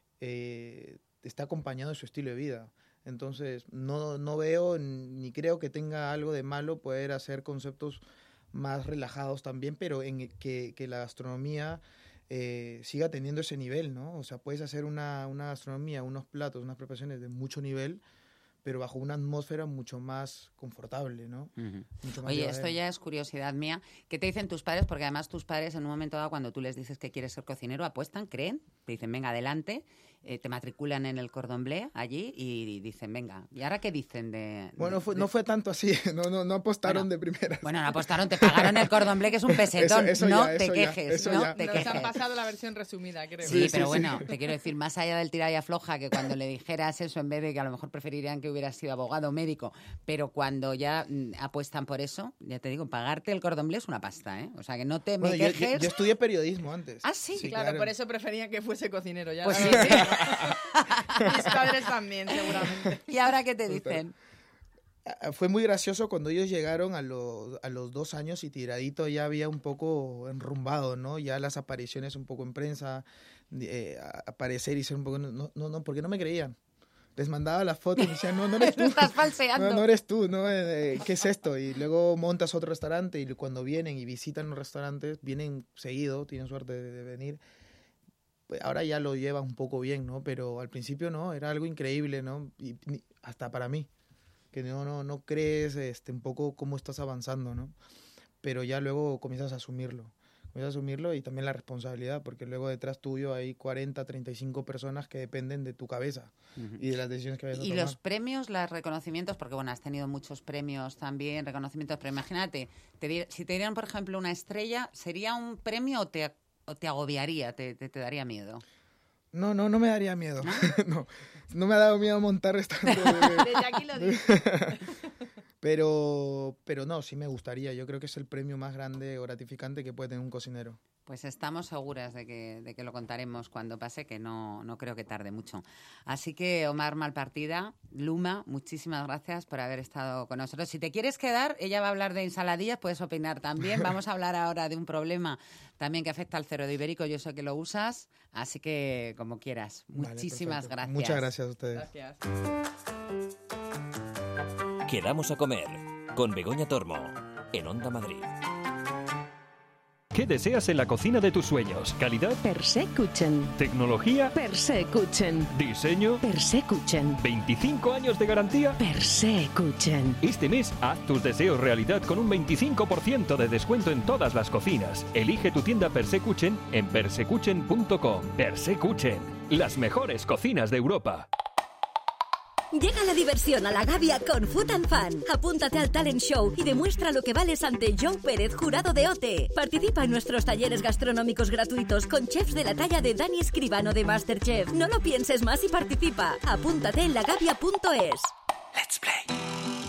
esté acompañado de su estilo de vida. Entonces, no veo ni creo que tenga algo de malo poder hacer conceptos más relajados también, pero en que la gastronomía siga teniendo ese nivel, ¿no? O sea, puedes hacer una gastronomía, unos platos, unas preparaciones de mucho nivel, pero bajo una atmósfera mucho más confortable, ¿no? Mucho más Oye, llevadera. esto ya es curiosidad mía. ¿Qué te dicen tus padres? Porque además tus padres en un momento dado, cuando tú les dices que quieres ser cocinero, apuestan, creen, te dicen, venga, adelante, te matriculan en el Cordon Bleu allí y dicen, venga. ¿Y ahora qué dicen Bueno, no fue tanto así, no apostaron de primera. Bueno, no apostaron, te pagaron el Cordon Bleu, que es un pesetón, no te quejes. Nos han pasado la versión resumida, creo. Sí, pero bueno, te quiero decir, más allá del tira y afloja, que cuando le dijeras eso, en vez de que a lo mejor preferirían que hubieras sido abogado o médico, pero cuando ya apuestan por eso, ya te digo, pagarte el Cordon Bleu es una pasta, ¿eh? O sea, que no te me quejes. Yo estudié periodismo antes. Ah, sí, claro, por eso preferían que fuese cocinero ya. Pues sí. Mis padres también, seguramente. ¿Y ahora qué te dicen? Fue muy gracioso cuando ellos llegaron a los 2 años y Tiradito ya había un poco enrumbado, ¿no? Ya las apariciones un poco en prensa, aparecer y ser un poco... No, porque no me creían. Les mandaba las fotos y decían, no eres tú. Estás falseando. No eres tú, ¿no? ¿Qué es esto? Y luego montas otro restaurante y cuando vienen y visitan los restaurantes, vienen seguido, tienen suerte de venir. Pues ahora ya lo llevan un poco bien, ¿no? Pero al principio no, era algo increíble, ¿no? Y hasta para mí, que no crees un poco cómo estás avanzando, ¿no? pero ya luego comienzas a asumirlo. Y también la responsabilidad, porque luego detrás tuyo hay 40, 35 personas que dependen de tu cabeza y de las decisiones que vayas a tomar. Y los premios, los reconocimientos, porque bueno, has tenido muchos premios también, reconocimientos, pero imagínate, si te dieran, por ejemplo, una estrella, ¿sería un premio o te agobiaría, te daría miedo? No me daría miedo. No me ha dado miedo montar restaurante. Desde aquí lo digo. Pero no, sí me gustaría. Yo creo que es el premio más grande o gratificante que puede tener un cocinero. Pues estamos seguras de que lo contaremos cuando pase, que no creo que tarde mucho. Así que, Omar Malpartida, Luma, muchísimas gracias por haber estado con nosotros. Si te quieres quedar, ella va a hablar de ensaladillas, puedes opinar también. Vamos a hablar ahora de un problema también que afecta al cerdo ibérico. Yo sé que lo usas, así que como quieras. Muchísimas gracias. Muchas gracias a ustedes. Gracias. Quedamos a comer con Begoña Tormo en Onda Madrid. ¿Qué deseas en la cocina de tus sueños? ¿Calidad? Persekuchen. ¿Tecnología? Persekuchen. ¿Diseño? Persekuchen. ¿25 años de garantía? Persekuchen. Este mes haz tus deseos realidad con un 25% de descuento en todas las cocinas. Elige tu tienda Persekuchen en persekuchen.com. Persekuchen, las mejores cocinas de Europa. Llega la diversión a La Gavia con Food and Fun. Apúntate al talent show y demuestra lo que vales ante Joe Pérez, jurado de OTE. Participa en nuestros talleres gastronómicos gratuitos con chefs de la talla de Dani Escribano de MasterChef. No lo pienses más y participa. Apúntate en lagavia.es. Let's play.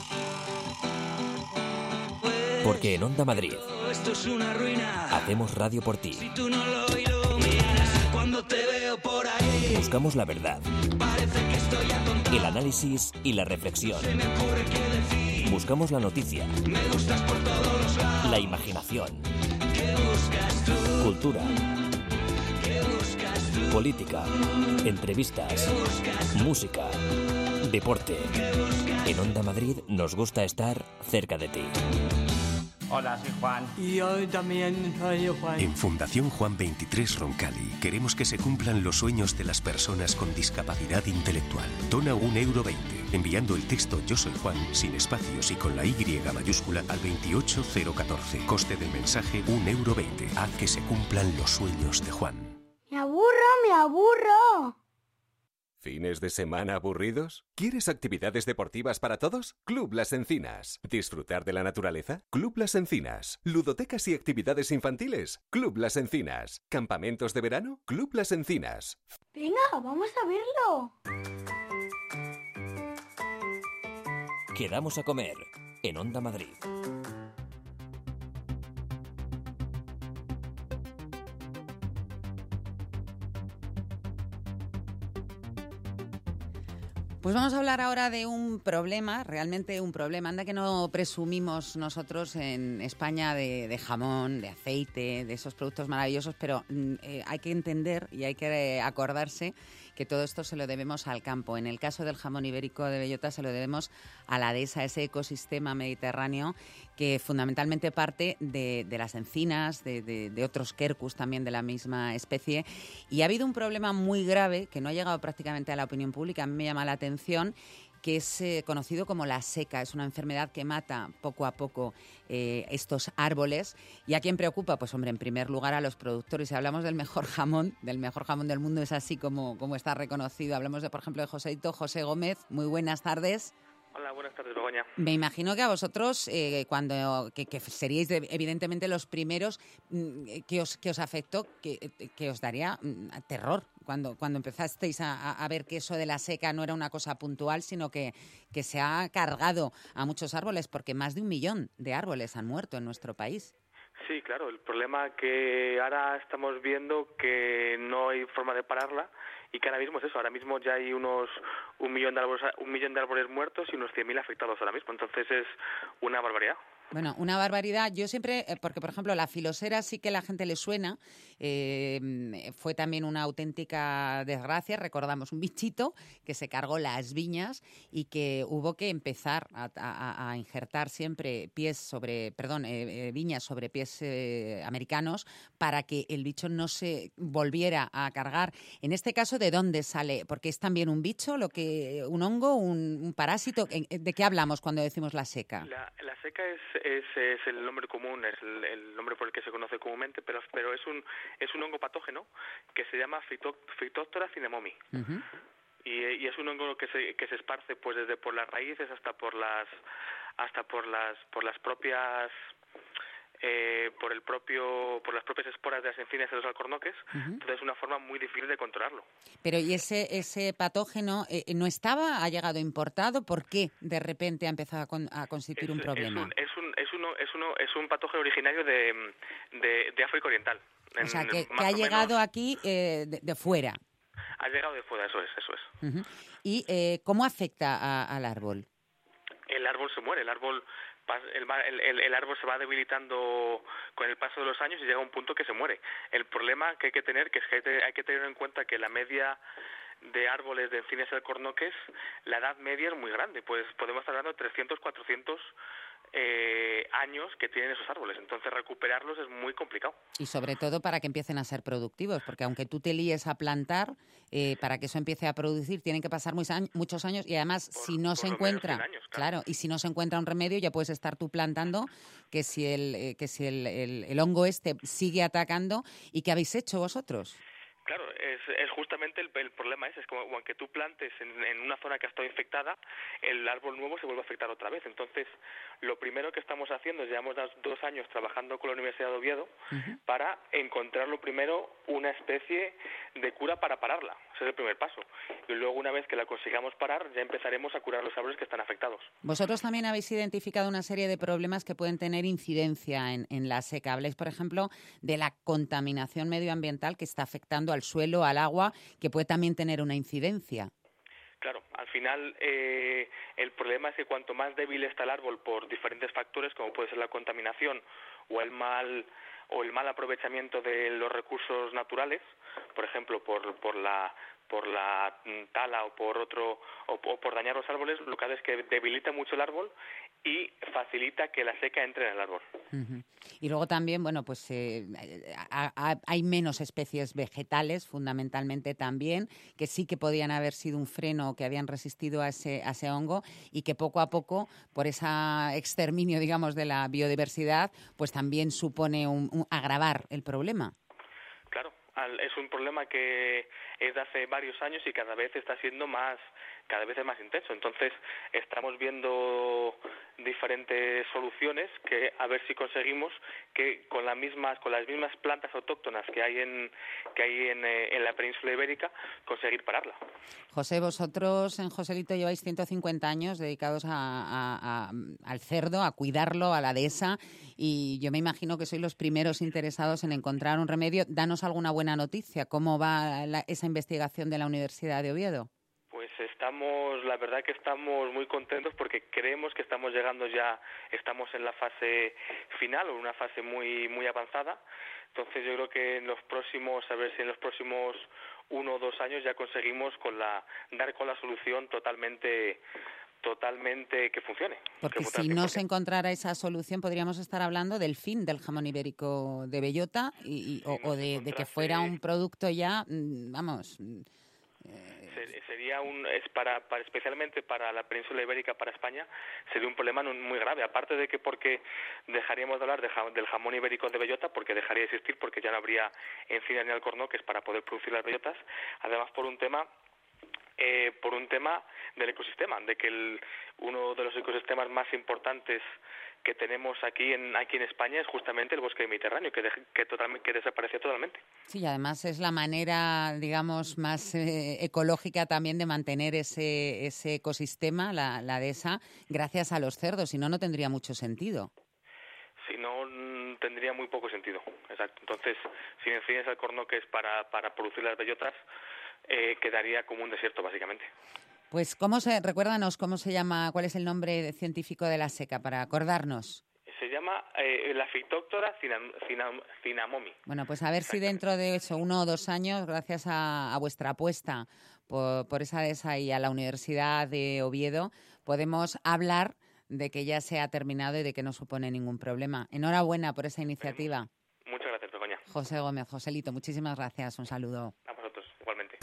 Porque en Onda Madrid esto es una ruina. Hacemos radio por ti. Si tú no lo iluminas, cuando te veo por ahí, Buscamos la verdad, parece que estoy atontado. el análisis y la reflexión. Se me ocurre qué decir. Buscamos la noticia, Me gustas por todos los lados. la imaginación, ¿Qué buscas tú? cultura, ¿Qué buscas tú? política, entrevistas, música, deporte. En Onda Madrid nos gusta estar cerca de ti. Hola, soy Juan. Y yo también soy Juan. En Fundación Juan 23 Roncali queremos que se cumplan los sueños de las personas con discapacidad intelectual. Dona €1 enviando el texto Yo soy Juan sin espacios y con la Y mayúscula al 28014. Coste del mensaje €1. Haz que se cumplan los sueños de Juan. ¡Me aburro! ¿Fines de semana aburridos? ¿Quieres actividades deportivas para todos? Club Las Encinas. ¿Disfrutar de la naturaleza? Club Las Encinas. ¿Ludotecas y actividades infantiles? Club Las Encinas. ¿Campamentos de verano? Club Las Encinas. Venga, vamos a verlo. Quedamos a comer en Onda Madrid. Pues vamos a hablar ahora de un problema, realmente un problema. Anda que no presumimos nosotros en España de jamón, de aceite, de esos productos maravillosos, pero hay que entender y hay que acordarse que todo esto se lo debemos al campo. En el caso del jamón ibérico de bellota se lo debemos a la dehesa, ese ecosistema mediterráneo que fundamentalmente parte de las encinas, de otros quercus también de la misma especie. Y ha habido un problema muy grave que no ha llegado prácticamente a la opinión pública. A mí me llama la atención, que es conocido como la seca. Es una enfermedad que mata poco a poco estos árboles. ¿Y a quién preocupa? Pues hombre, en primer lugar a los productores. Si hablamos del mejor jamón del mundo, es así como está reconocido. Hablamos, por ejemplo, de José Gómez. Muy buenas tardes. Hola, buenas tardes, Begoña. Me imagino que a vosotros, que seríais evidentemente los primeros, que os afectó, que os daría terror cuando empezasteis a ver que eso de la seca no era una cosa puntual, sino que se ha cargado a muchos árboles, porque más de 1 millón de árboles han muerto en nuestro país. Sí, claro, el problema que ahora estamos viendo que no hay forma de pararla y que ahora mismo es eso, ahora mismo ya hay unos 1 millón de árboles muertos y unos 100.000 afectados ahora mismo, entonces es una barbaridad. Bueno, una barbaridad. Yo siempre, porque por ejemplo la filosera sí que la gente le suena, fue también una auténtica desgracia. Recordamos un bichito que se cargó las viñas y que hubo que empezar a injertar siempre viñas sobre pies americanos para que el bicho no se volviera a cargar. En este caso, ¿de dónde sale? Porque es también un bicho, un hongo, un parásito. ¿De qué hablamos cuando decimos la seca? La seca es es el nombre común, es el nombre por el que se conoce comúnmente, pero es un hongo patógeno que se llama Phytophthora cinnamomii. Uh-huh. Y es un hongo que se esparce pues desde por las raíces hasta por las propias por las propias esporas de las encinas de los alcornoques. Uh-huh. Entonces es una forma muy difícil de controlarlo. Pero ¿y ese patógeno no estaba, ha llegado importado? ¿Por qué de repente ha empezado a constituir un problema? Es un patógeno originario de África Oriental. O sea, que ha llegado aquí de fuera. Ha llegado de fuera, eso es. Uh-huh. ¿Y cómo afecta al árbol? El árbol se muere, el árbol se va debilitando con el paso de los años y llega a un punto que se muere. El problema que hay que tener hay que tener en cuenta que la media de árboles de encinas y alcornoques, la edad media es muy grande, pues podemos estar hablando de 300, 400 años que tienen esos árboles, entonces recuperarlos es muy complicado. Y sobre todo para que empiecen a ser productivos, porque aunque tú te líes a plantar, para que eso empiece a producir tienen que pasar muchos años y además si no se encuentra, años, claro, y si no se encuentra un remedio ya puedes estar tú plantando que si el hongo sigue atacando. ¿Y qué habéis hecho vosotros? Claro, es justamente el problema es como aunque tú plantes en una zona que ha estado infectada, el árbol nuevo se vuelve a afectar otra vez. Entonces, lo primero que estamos haciendo es llevamos 2 años trabajando con la Universidad de Oviedo uh-huh. para encontrar primero una especie de cura para pararla. Ese es el primer paso. Y luego, una vez que la consigamos parar, ya empezaremos a curar los árboles que están afectados. Vosotros también habéis identificado una serie de problemas que pueden tener incidencia en la seca. Habláis, por ejemplo, de la contaminación medioambiental que está afectando al suelo, al agua, que puede también tener una incidencia. Claro, al final el problema es que cuanto más débil está el árbol por diferentes factores, como puede ser la contaminación o el mal aprovechamiento de los recursos naturales, por ejemplo, por la tala o por dañar los árboles, lo que hace es que debilita mucho el árbol y facilita que la seca entre en el árbol. Uh-huh. Y luego también, bueno, pues hay menos especies vegetales, fundamentalmente también, que sí que podían haber sido un freno, que habían resistido a ese hongo y que poco a poco, por ese exterminio, digamos, de la biodiversidad, pues también supone un agravar el problema. Claro, es un problema que es de hace varios años y cada vez está siendo cada vez es más intenso. Entonces estamos viendo diferentes soluciones que a ver si conseguimos que con las mismas plantas autóctonas que hay en la península ibérica conseguir pararla. José, vosotros en Joselito lleváis 150 años dedicados al cerdo, a cuidarlo, a la dehesa, y yo me imagino que sois los primeros interesados en encontrar un remedio. Danos alguna buena noticia. ¿Cómo va esa investigación de la Universidad de Oviedo? Pues la verdad que estamos muy contentos porque creemos que estamos en la fase final o una fase muy muy avanzada. Entonces yo creo que a ver si en los próximos 1 o 2 años ya conseguimos dar con la solución totalmente que funcione. Porque si no se encontrara esa solución podríamos estar hablando del fin del jamón ibérico de bellota o de que fuera un producto ya, vamos... Sería especialmente para la península ibérica, para España, sería un problema muy grave. Aparte de que porque dejaríamos de hablar del jamón ibérico de bellota, porque dejaría de existir, porque ya no habría encinas ni alcornoques para poder producir las bellotas. Además, por un tema del ecosistema, de que uno de los ecosistemas más importantes que tenemos aquí en España es justamente el bosque mediterráneo, que desapareció totalmente. Sí, además es la manera, digamos, más ecológica también de mantener ese ecosistema, la dehesa, gracias a los cerdos, si no, no tendría mucho sentido. Si no, tendría muy poco sentido, exacto. Entonces, si encinas alcornoques para producir las bellotas, quedaría como un desierto, básicamente. Pues, recuérdanos cómo se llama, cuál es el nombre científico de la seca, para acordarnos. Se llama la Phytophthora cinnamomii. Bueno, pues a ver si dentro de 1 o 2 años, gracias a vuestra apuesta por esa dehesa y a la Universidad de Oviedo, podemos hablar de que ya se ha terminado y de que no supone ningún problema. Enhorabuena por esa iniciativa. Muchas gracias, Begoña. José Gómez, Joselito, muchísimas gracias. Un saludo. A vosotros, igualmente.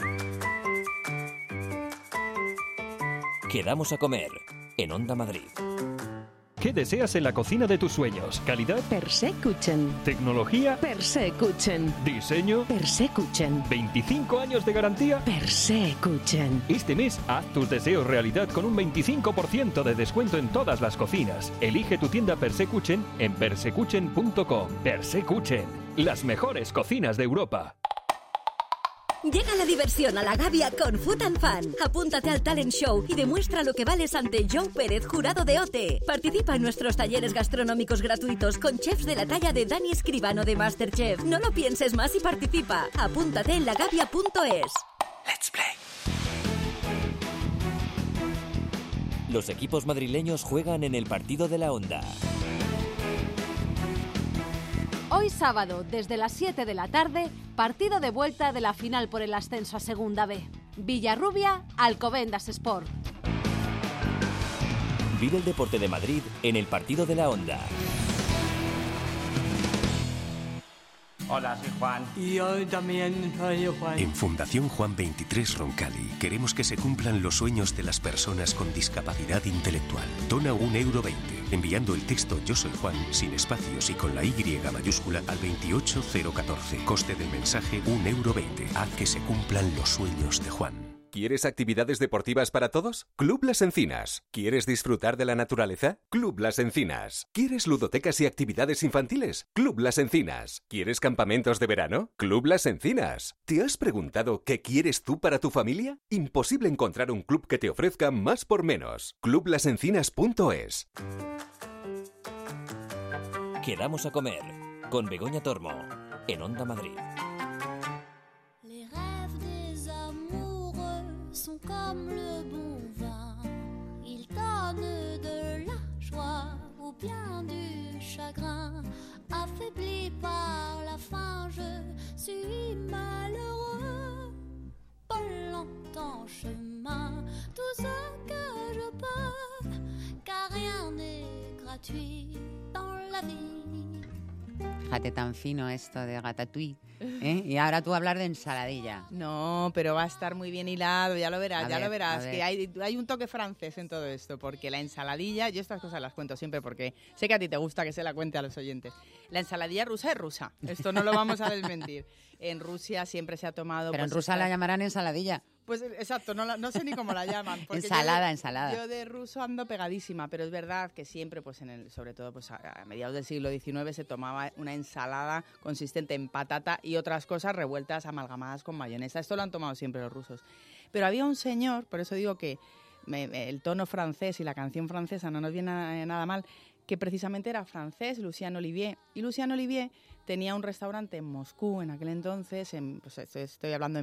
Quedamos a comer en Onda Madrid. ¿Qué deseas en la cocina de tus sueños? ¿Calidad? Persekuchen. ¿Tecnología? Persekuchen. ¿Diseño? Persekuchen. ¿25 años de garantía? Persekuchen. Este mes haz tus deseos realidad con un 25% de descuento en todas las cocinas. Elige tu tienda Persekuchen en persekuchen.com. Persekuchen, las mejores cocinas de Europa. Llega la diversión a la Gavia con Food and Fun. Apúntate al talent show y demuestra lo que vales ante Joe Pérez, jurado de OTE. Participa en nuestros talleres gastronómicos gratuitos con chefs de la talla de Dani Escribano de MasterChef. No lo pienses más y participa. Apúntate en lagavia.es. Let's play. Los equipos madrileños juegan en el partido de la Onda. Hoy sábado, desde las 7 de la tarde, partido de vuelta de la final por el ascenso a Segunda B. Villarrubia, Alcobendas Sport. Vive el deporte de Madrid en el partido de la Onda. Hola, soy Juan. Y yo también soy Juan. En Fundación Juan 23 Roncali queremos que se cumplan los sueños de las personas con discapacidad intelectual. Dona €1 enviando el texto Yo soy Juan sin espacios y con la Y mayúscula al 28014. Coste del mensaje €1. Haz que se cumplan los sueños de Juan. ¿Quieres actividades deportivas para todos? Club Las Encinas. ¿Quieres disfrutar de la naturaleza? Club Las Encinas. ¿Quieres ludotecas y actividades infantiles? Club Las Encinas. ¿Quieres campamentos de verano? Club Las Encinas. ¿Te has preguntado qué quieres tú para tu familia? Imposible encontrar un club que te ofrezca más por menos. clublasencinas.es. Quedamos a comer con Begoña Tormo en Onda Madrid. Sont comme le bon vin, ils donnent de la joie ou bien du chagrin. Affaibli par la faim, je suis malheureux. Pas longtemps chemin, tout ce que je peux, car rien n'est gratuit dans la vie. Fíjate, tan fino esto de Ratatouille, ¿eh? Y ahora tú hablar de ensaladilla. No, pero va a estar muy bien hilado, ya lo verás, A ver. que hay un toque francés en todo esto, porque la ensaladilla, yo estas cosas las cuento siempre porque sé que a ti te gusta que se la cuente a los oyentes. La ensaladilla rusa es rusa, esto no lo vamos a desmentir. En Rusia siempre se ha tomado... Pero en Rusia la llamarán ensaladilla. Pues exacto, no sé ni cómo la llaman. Ensalada. Yo de ruso ando pegadísima, pero es verdad que siempre, pues sobre todo pues a mediados del siglo XIX, se tomaba una ensalada consistente en patata y otras cosas revueltas, amalgamadas con mayonesa. Esto lo han tomado siempre los rusos. Pero había un señor, por eso digo que el tono francés y la canción francesa no nos viene nada mal, que precisamente era francés, Lucien Olivier. Y Lucien Olivier tenía un restaurante en Moscú en aquel entonces, pues estoy hablando de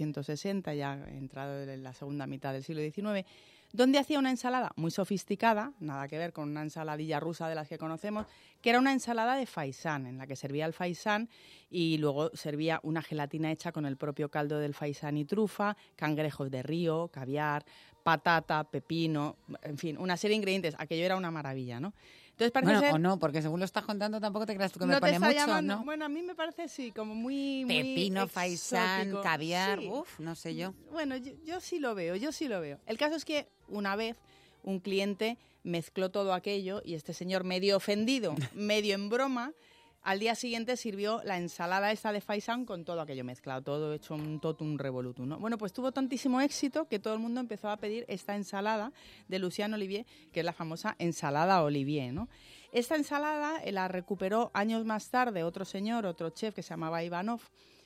1860, ya entrado en la segunda mitad del siglo XIX, donde hacía una ensalada muy sofisticada, nada que ver con una ensaladilla rusa de las que conocemos, que era una ensalada de faisán, en la que servía el faisán y luego servía una gelatina hecha con el propio caldo del faisán y trufa, cangrejos de río, caviar, patata, pepino, en fin, una serie de ingredientes. Aquello era una maravilla, ¿no? Entonces parece ser... o no, porque según lo estás contando tampoco te creas tú que me pone mucho, llamando, ¿no? Bueno, a mí me parece sí, como muy Pepino, faisán, caviar, sí. no sé yo. Bueno, yo sí lo veo. El caso es que una vez un cliente mezcló todo aquello y este señor medio ofendido, medio en broma, al día siguiente sirvió la ensalada esta de faisán con todo aquello mezclado, todo hecho un totum revolutum, ¿no? Bueno, pues tuvo tantísimo éxito que todo el mundo empezó a pedir esta ensalada de Lucien Olivier, que es la famosa ensalada Olivier, ¿no? Esta ensalada la recuperó años más tarde otro señor, otro chef que se llamaba Ivanov,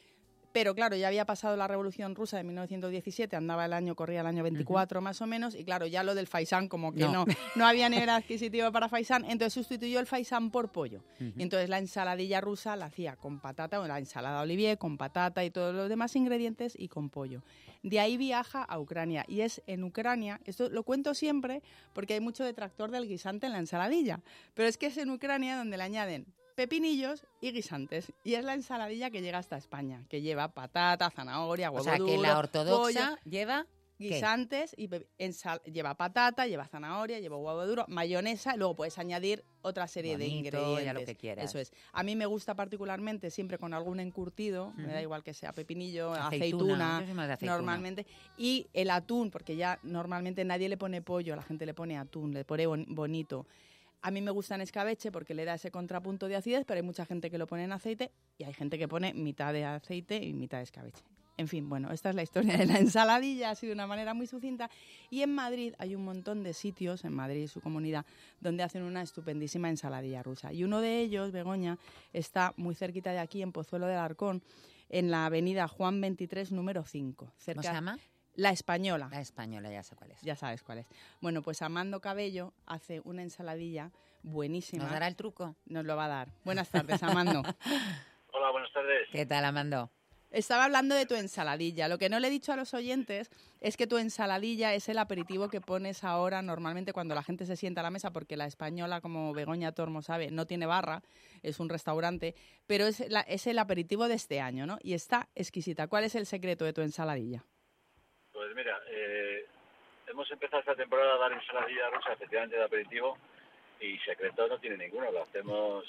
pero claro, ya había pasado la Revolución Rusa de 1917, corría el año 24 más o menos, y claro, ya lo del faisán como que no había nivel adquisitivo para faisán, entonces sustituyó el faisán por pollo. Y entonces la ensaladilla rusa la hacía con patata, o la ensalada Olivier, con patata y todos los demás ingredientes y con pollo. De ahí viaja a Ucrania, y es en Ucrania, esto lo cuento siempre porque hay mucho detractor del guisante en la ensaladilla, pero es que es en Ucrania donde le añaden pepinillos y guisantes. Y es la ensaladilla que llega hasta España, que lleva patata, zanahoria, huevo duro, O sea, que la ortodoxa pollo, lleva... guisantes, y lleva patata, lleva zanahoria, lleva huevo duro, mayonesa, y luego puedes añadir otra serie de ingredientes. Ya lo que quieras. Eso es. A mí me gusta particularmente siempre con algún encurtido, me da igual que sea pepinillo, aceituna normalmente, y el atún, porque ya normalmente nadie le pone pollo, la gente le pone atún, le pone bonito. A mí me gusta en escabeche porque le da ese contrapunto de acidez, pero hay mucha gente que lo pone en aceite y hay gente que pone mitad de aceite y mitad de escabeche. En fin, bueno, esta es la historia de la ensaladilla, así de una manera muy sucinta. Y en Madrid hay un montón de sitios, en Madrid y su comunidad, donde hacen una estupendísima ensaladilla rusa. Y uno de ellos, Begoña, está muy cerquita de aquí, en Pozuelo del Arcón, en la avenida Juan 23, número 5. ¿Cómo se llama? La Española. La Española, ya sé cuál es. Ya sabes cuál es. Bueno, pues Amando Cabello hace una ensaladilla buenísima. ¿Nos dará el truco? Nos lo va a dar. Buenas tardes, Amando. Hola, buenas tardes. ¿Qué tal, Amando? Estaba hablando de tu ensaladilla. Lo que no le he dicho a los oyentes es que tu ensaladilla es el aperitivo que pones ahora normalmente cuando la gente se sienta a la mesa, porque la Española, como Begoña Tormo sabe, no tiene barra, es un restaurante, pero es el aperitivo de este año, ¿no? Y está exquisita. ¿Cuál es el secreto de tu ensaladilla? Pues mira, hemos empezado esta temporada a dar ensaladilla rusa, efectivamente, de aperitivo, y secreto no tiene ninguno. Lo hacemos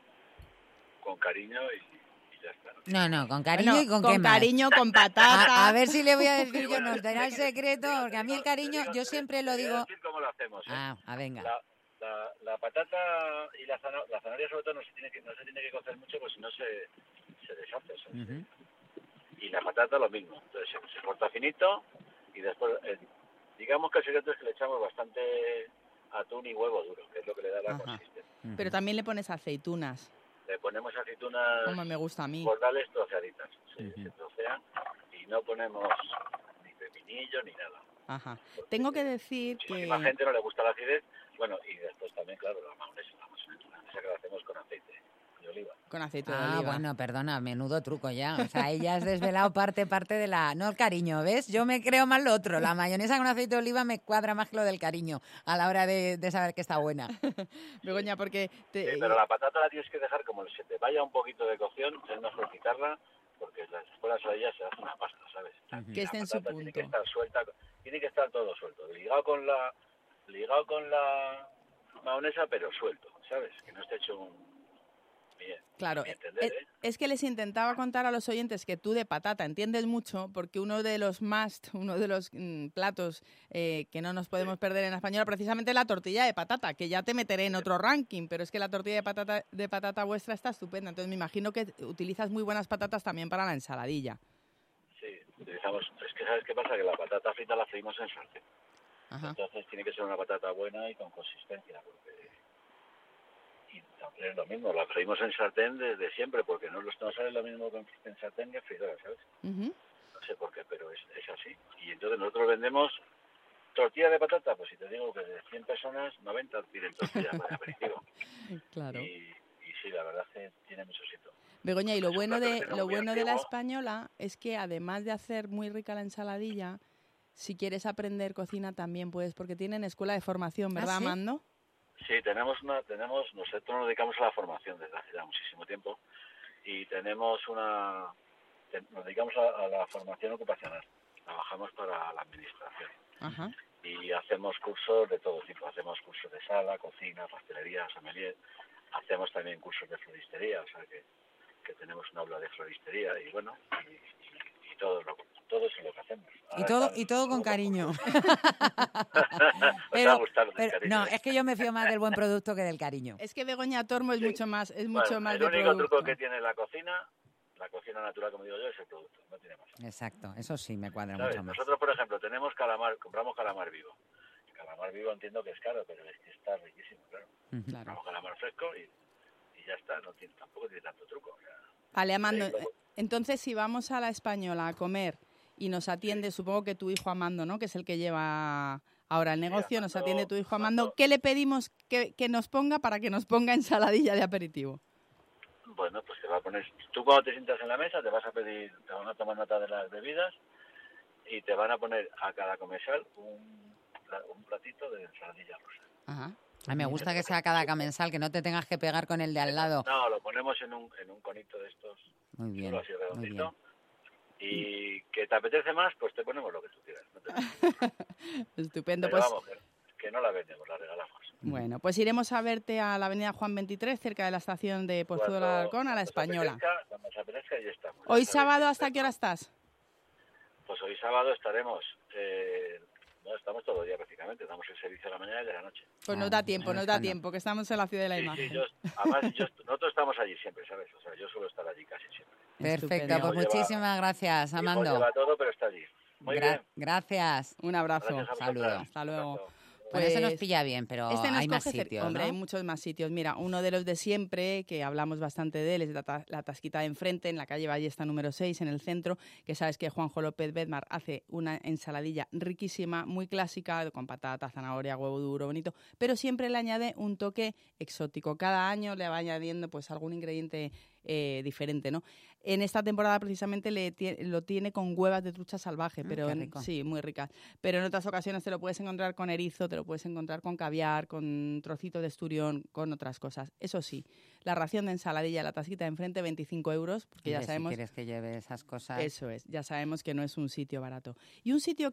con cariño y ya está. No, con cariño y con qué más. Con cariño, con patata. A ver si le voy a decir yo, nos dará el secreto, porque a mí el cariño, yo siempre lo digo... decir cómo lo hacemos. Venga. La patata y la zanahoria sobre todo no se tiene que cocer mucho, pues si no se deshace. ¿Sabes? Y la patata lo mismo. Entonces se corta finito y después, digamos que el secreto es que le echamos bastante atún y huevo duro, que es lo que le da la consistencia. Pero también le pones aceitunas. Le ponemos aceitunas como me gusta a mí, bordales troceaditas. Se trocean y no ponemos ni pepinillo ni nada. Ajá. Tengo que decir que... A gente no le gusta la acidez. Bueno, y después también, claro, la mayonesa que la hacemos con aceite de oliva. Con aceite de oliva. Bueno, perdona, menudo truco ya. O sea, ahí ya has desvelado parte de la... No el cariño, ¿ves? Yo me creo más lo otro. La mayonesa con aceite de oliva me cuadra más que lo del cariño a la hora de saber que está buena. Begoña, porque... pero la patata la tienes que dejar como se te vaya un poquito de cocción, es mejor quitarla, porque después la ensaladilla se hace una pasta, ¿sabes? Que esté en su punto. Tiene que estar suelta, tiene que estar todo suelto, ligado con la mayonesa, pero suelto, ¿sabes? Que no esté hecho un... Bien, claro, entender, es que les intentaba contar a los oyentes que tú de patata entiendes mucho, porque uno de los platos que no nos podemos perder en Española precisamente es la tortilla de patata, que ya te meteré en otro ranking, pero es que la tortilla de patata vuestra está estupenda, entonces me imagino que utilizas muy buenas patatas también para la ensaladilla. Sí, utilizamos, es que ¿sabes qué pasa? Que la patata frita la freímos en sartén. Ajá. Entonces tiene que ser una patata buena y con consistencia, porque... Y también es lo mismo, la freímos en sartén desde siempre, porque no sale lo mismo en sartén que en freidora, ¿sabes? No sé por qué, pero es así. Y entonces nosotros vendemos tortilla de patata, pues si te digo que de 100 personas, 90 piden tortilla para aperitivo. Claro. Y sí, la verdad es que tiene mucho éxito. Begoña, y lo bueno de la Española es que además de hacer muy rica la ensaladilla, si quieres aprender cocina también puedes, porque tienen escuela de formación, ¿verdad, ¿sí? Amando? Sí, nosotros nos dedicamos a la formación desde hace ya muchísimo tiempo y nos dedicamos a la formación ocupacional. Trabajamos para la administración. Ajá. Y hacemos cursos de todo tipo. Hacemos cursos de sala, cocina, pastelería, sommelier. Hacemos también cursos de floristería, o sea que tenemos un aula de floristería y bueno, y todo eso es lo que hacemos. Y todo con cariño. Pero, no, es que yo me fío más del buen producto que del cariño. Es que Begoña Tormo es mucho más, el de único producto. truco que tiene la cocina natural, como digo yo, es el producto, no tiene más. Exacto, eso sí me cuadra ¿sabes? mucho más. Nosotros, por ejemplo, compramos calamar vivo. El calamar vivo entiendo que es caro, pero es que está riquísimo, claro. Compramos calamar fresco y ya está, tampoco tiene tanto truco. O sea, vale, Amando, entonces si vamos a la Española a comer y nos atiende, supongo que tu hijo Amando, ¿no? Que es el que lleva ahora el negocio, nos atiende tu hijo Amando. ¿Qué le pedimos que nos ponga para que nos ponga ensaladilla de aperitivo? Bueno, pues te va a poner... Tú cuando te sientas en la mesa te van a tomar nota de las bebidas y te van a poner a cada comensal un platito de ensaladilla rusa. Ajá. A mí me gusta que sea cada comensal, que no te tengas que pegar con el de al lado. No, lo ponemos en un conito de estos. Muy bien, así redondito, muy bien. Y que te apetece más, pues te ponemos lo que tú quieras. Estupendo, pero pues... vamos, que no la vendemos, la regalamos. Bueno, pues iremos a verte a la avenida Juan 23, cerca de la estación de Pozuelo del Arcón, a la Española. Cuando se apetezca, ya estamos. Hoy sábado, ¿hasta qué hora estás? Pues hoy sábado estaremos No, estamos todo el día prácticamente, damos el servicio a la mañana y de la noche. Pues nos da tiempo, que estamos en la ciudad de la imagen. Nosotros estamos allí siempre, ¿sabes? O sea, yo suelo estar allí casi siempre. Perfecto, pues muchísimas gracias, Amando. Lleva todo, pero está allí. Muy bien. Gracias. Un abrazo. Saludo. Hasta luego. Pues ese nos pilla bien, pero hay más sitios, Hombre, ¿no? hay muchos más sitios. Mira, uno de los de siempre, que hablamos bastante de él, es la Tasquita de enfrente, en la calle Ballesta número 6, en el centro, que sabes que Juanjo López Bedmar hace una ensaladilla riquísima, muy clásica, con patata, zanahoria, huevo duro, bonito, pero siempre le añade un toque exótico. Cada año le va añadiendo pues algún ingrediente diferente, ¿no? En esta temporada precisamente lo tiene con huevas de trucha salvaje, pero sí, muy ricas. Pero en otras ocasiones te lo puedes encontrar con erizo, te lo puedes encontrar con caviar, con trocitos de esturión, con otras cosas. Eso sí, la ración de ensaladilla, la tasquita de enfrente, 25 euros, porque ya sabemos... Si quieres que lleve esas cosas... Eso es, ya sabemos que no es un sitio barato. Y un sitio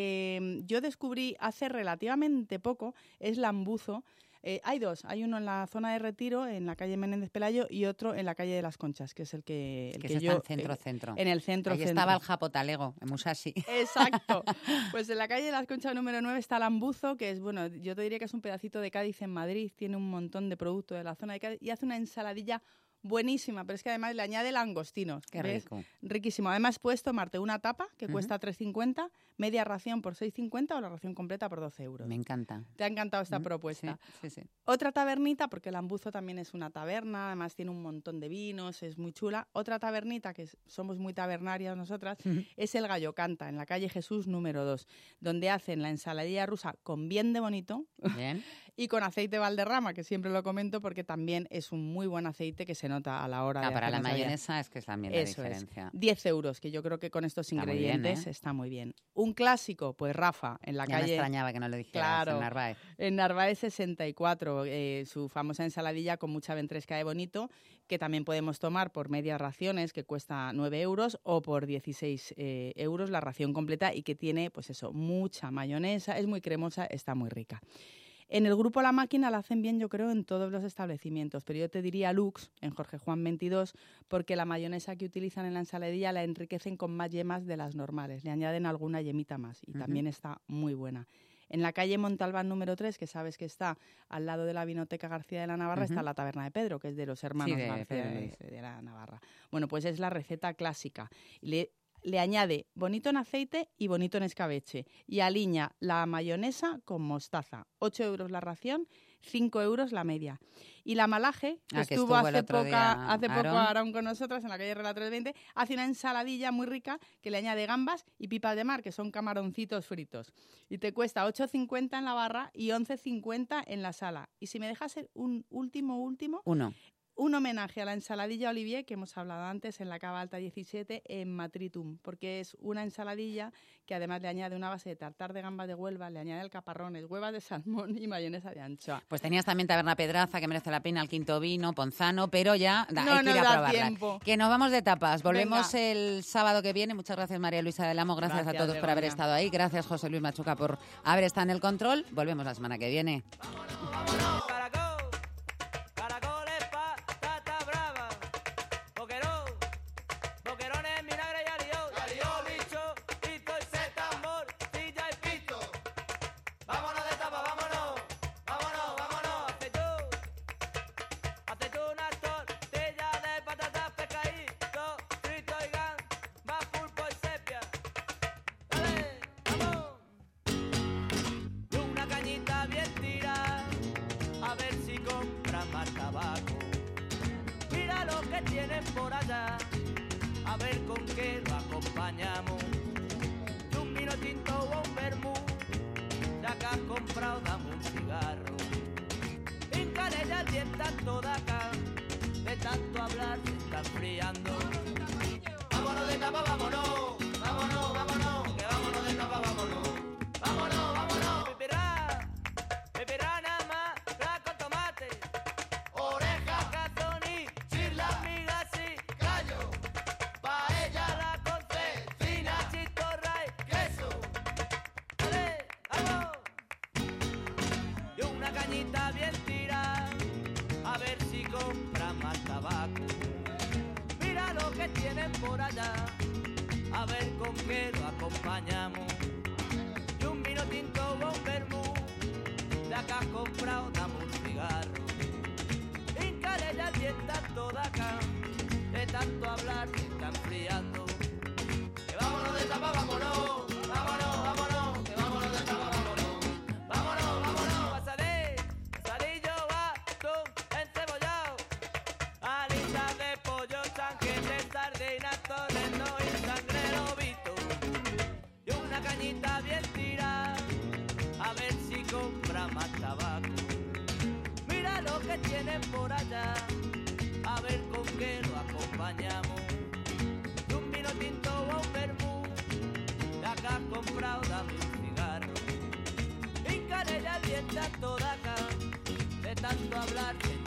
que yo descubrí hace relativamente poco es Lambuzo. Hay dos, hay uno en la zona de Retiro, en la calle Menéndez Pelayo, y otro en la calle de las Conchas, que es el que yo... está en centro. En el centro. Ahí estaba el Japotalego, en Musashi. Exacto. Pues en la calle de las Conchas número 9 está Lambuzo, que es, bueno, yo te diría que es un pedacito de Cádiz en Madrid, tiene un montón de producto de la zona de Cádiz, y hace una ensaladilla buenísima, pero es que además le añade langostinos. Qué rico. Riquísimo. Además puedes tomarte una tapa que cuesta 3,50, media ración por 6,50 o la ración completa por 12 euros. Me encanta. ¿Te ha encantado esta propuesta? Sí. Otra tabernita, porque el Lambuzo también es una taberna, además tiene un montón de vinos, es muy chula. Otra tabernita, que somos muy tabernarias nosotras, es el Gallo Canta, en la calle Jesús número 2, donde hacen la ensaladilla rusa con bien de bonito. Bien. Y con aceite Valderrama, que siempre lo comento porque también es un muy buen aceite que se nota a la hora de para hacer la mayonesa es que es también la diferencia. 10 euros, que yo creo que con estos ingredientes está muy bien. Un clásico, pues Rafa, en la calle... me extrañaba que no lo dijeras, en Narváez. En Narváez 64, su famosa ensaladilla con mucha ventresca de bonito, que también podemos tomar por medias raciones, que cuesta 9 euros, o por 16 euros la ración completa, y que tiene, pues eso, mucha mayonesa, es muy cremosa, está muy rica. En el grupo La Máquina la hacen bien, yo creo, en todos los establecimientos, pero yo te diría Lux, en Jorge Juan 22, porque la mayonesa que utilizan en la ensaladilla la enriquecen con más yemas de las normales, le añaden alguna yemita más y también está muy buena. En la calle Montalbán número 3, que sabes que está al lado de la Vinoteca García de la Navarra, está la Taberna de Pedro, que es de los hermanos García de la Navarra. Bueno, pues es la receta clásica. Le añade bonito en aceite y bonito en escabeche y aliña la mayonesa con mostaza. 8 euros la ración, 5 euros la media. Y la Malaje, que estuvo hace poco Aarón con nosotras en la calle Regla 320, hace una ensaladilla muy rica que le añade gambas y pipas de mar, que son camaroncitos fritos. Y te cuesta 8,50 en la barra y 11,50 en la sala. Y si me dejas un último... Un homenaje a la ensaladilla Olivier, que hemos hablado antes en la Cava Alta 17, en Matritum, porque es una ensaladilla que además le añade una base de tartar de gambas de Huelva, le añade alcaparrones, huevas de salmón y mayonesa de anchoa. Pues tenías también Taberna Pedraza, que merece la pena, el Quinto Vino, Ponzano, pero ya hay que ir a probarla. Tiempo. Que nos vamos de tapas. Volvemos el sábado que viene. Muchas gracias, María Luisa del Amo. Gracias a todos por haber estado ahí. Gracias, José Luis Machuca, por haber estado en el control. Volvemos la semana que viene. Tienen por allá, a ver con qué lo acompañamos. Y un vino tinto o un vermú, ya que has comprado dame un cigarro. Híncale ya el diente toda acá, de tanto hablar se está enfriando. Vámonos de tapa, vámonos, vámonos, vámonos, que vámonos de tapa, vámonos. Vámonos, vámonos. Pepirá nada más, la con tomate, oreja, cazoní, chirla, migas y callo, paella, la con cecina, chistorra y queso. Dale, vamos. Y una cañita bien tirada, a ver si compra más tabaco. Mira lo que tienen por allá, a ver con qué lo acompañamos. Y un vino tinto ya que has comprado, dame un cigarro. Híncale ya el diente a toda acá, de tanto hablar te está enfriando. Que vámonos de tapa, vámonos, vámonos, vámonos, que vámonos de tapa, vámonos, vámonos, vámonos. Va a salir yo atún encebollado, alitas de pollo, chanquete, sardinas, torrendo y sangre lobito, y una cañita bien tirada, a ver si compra más tabaco. Mira lo que tienen por allá, a ver con qué lo acompañamos. Un vino tinto o un vermú, ya que has comprado, dame un cigarro. Híncale ya el diente a toda acá, de tanto hablar que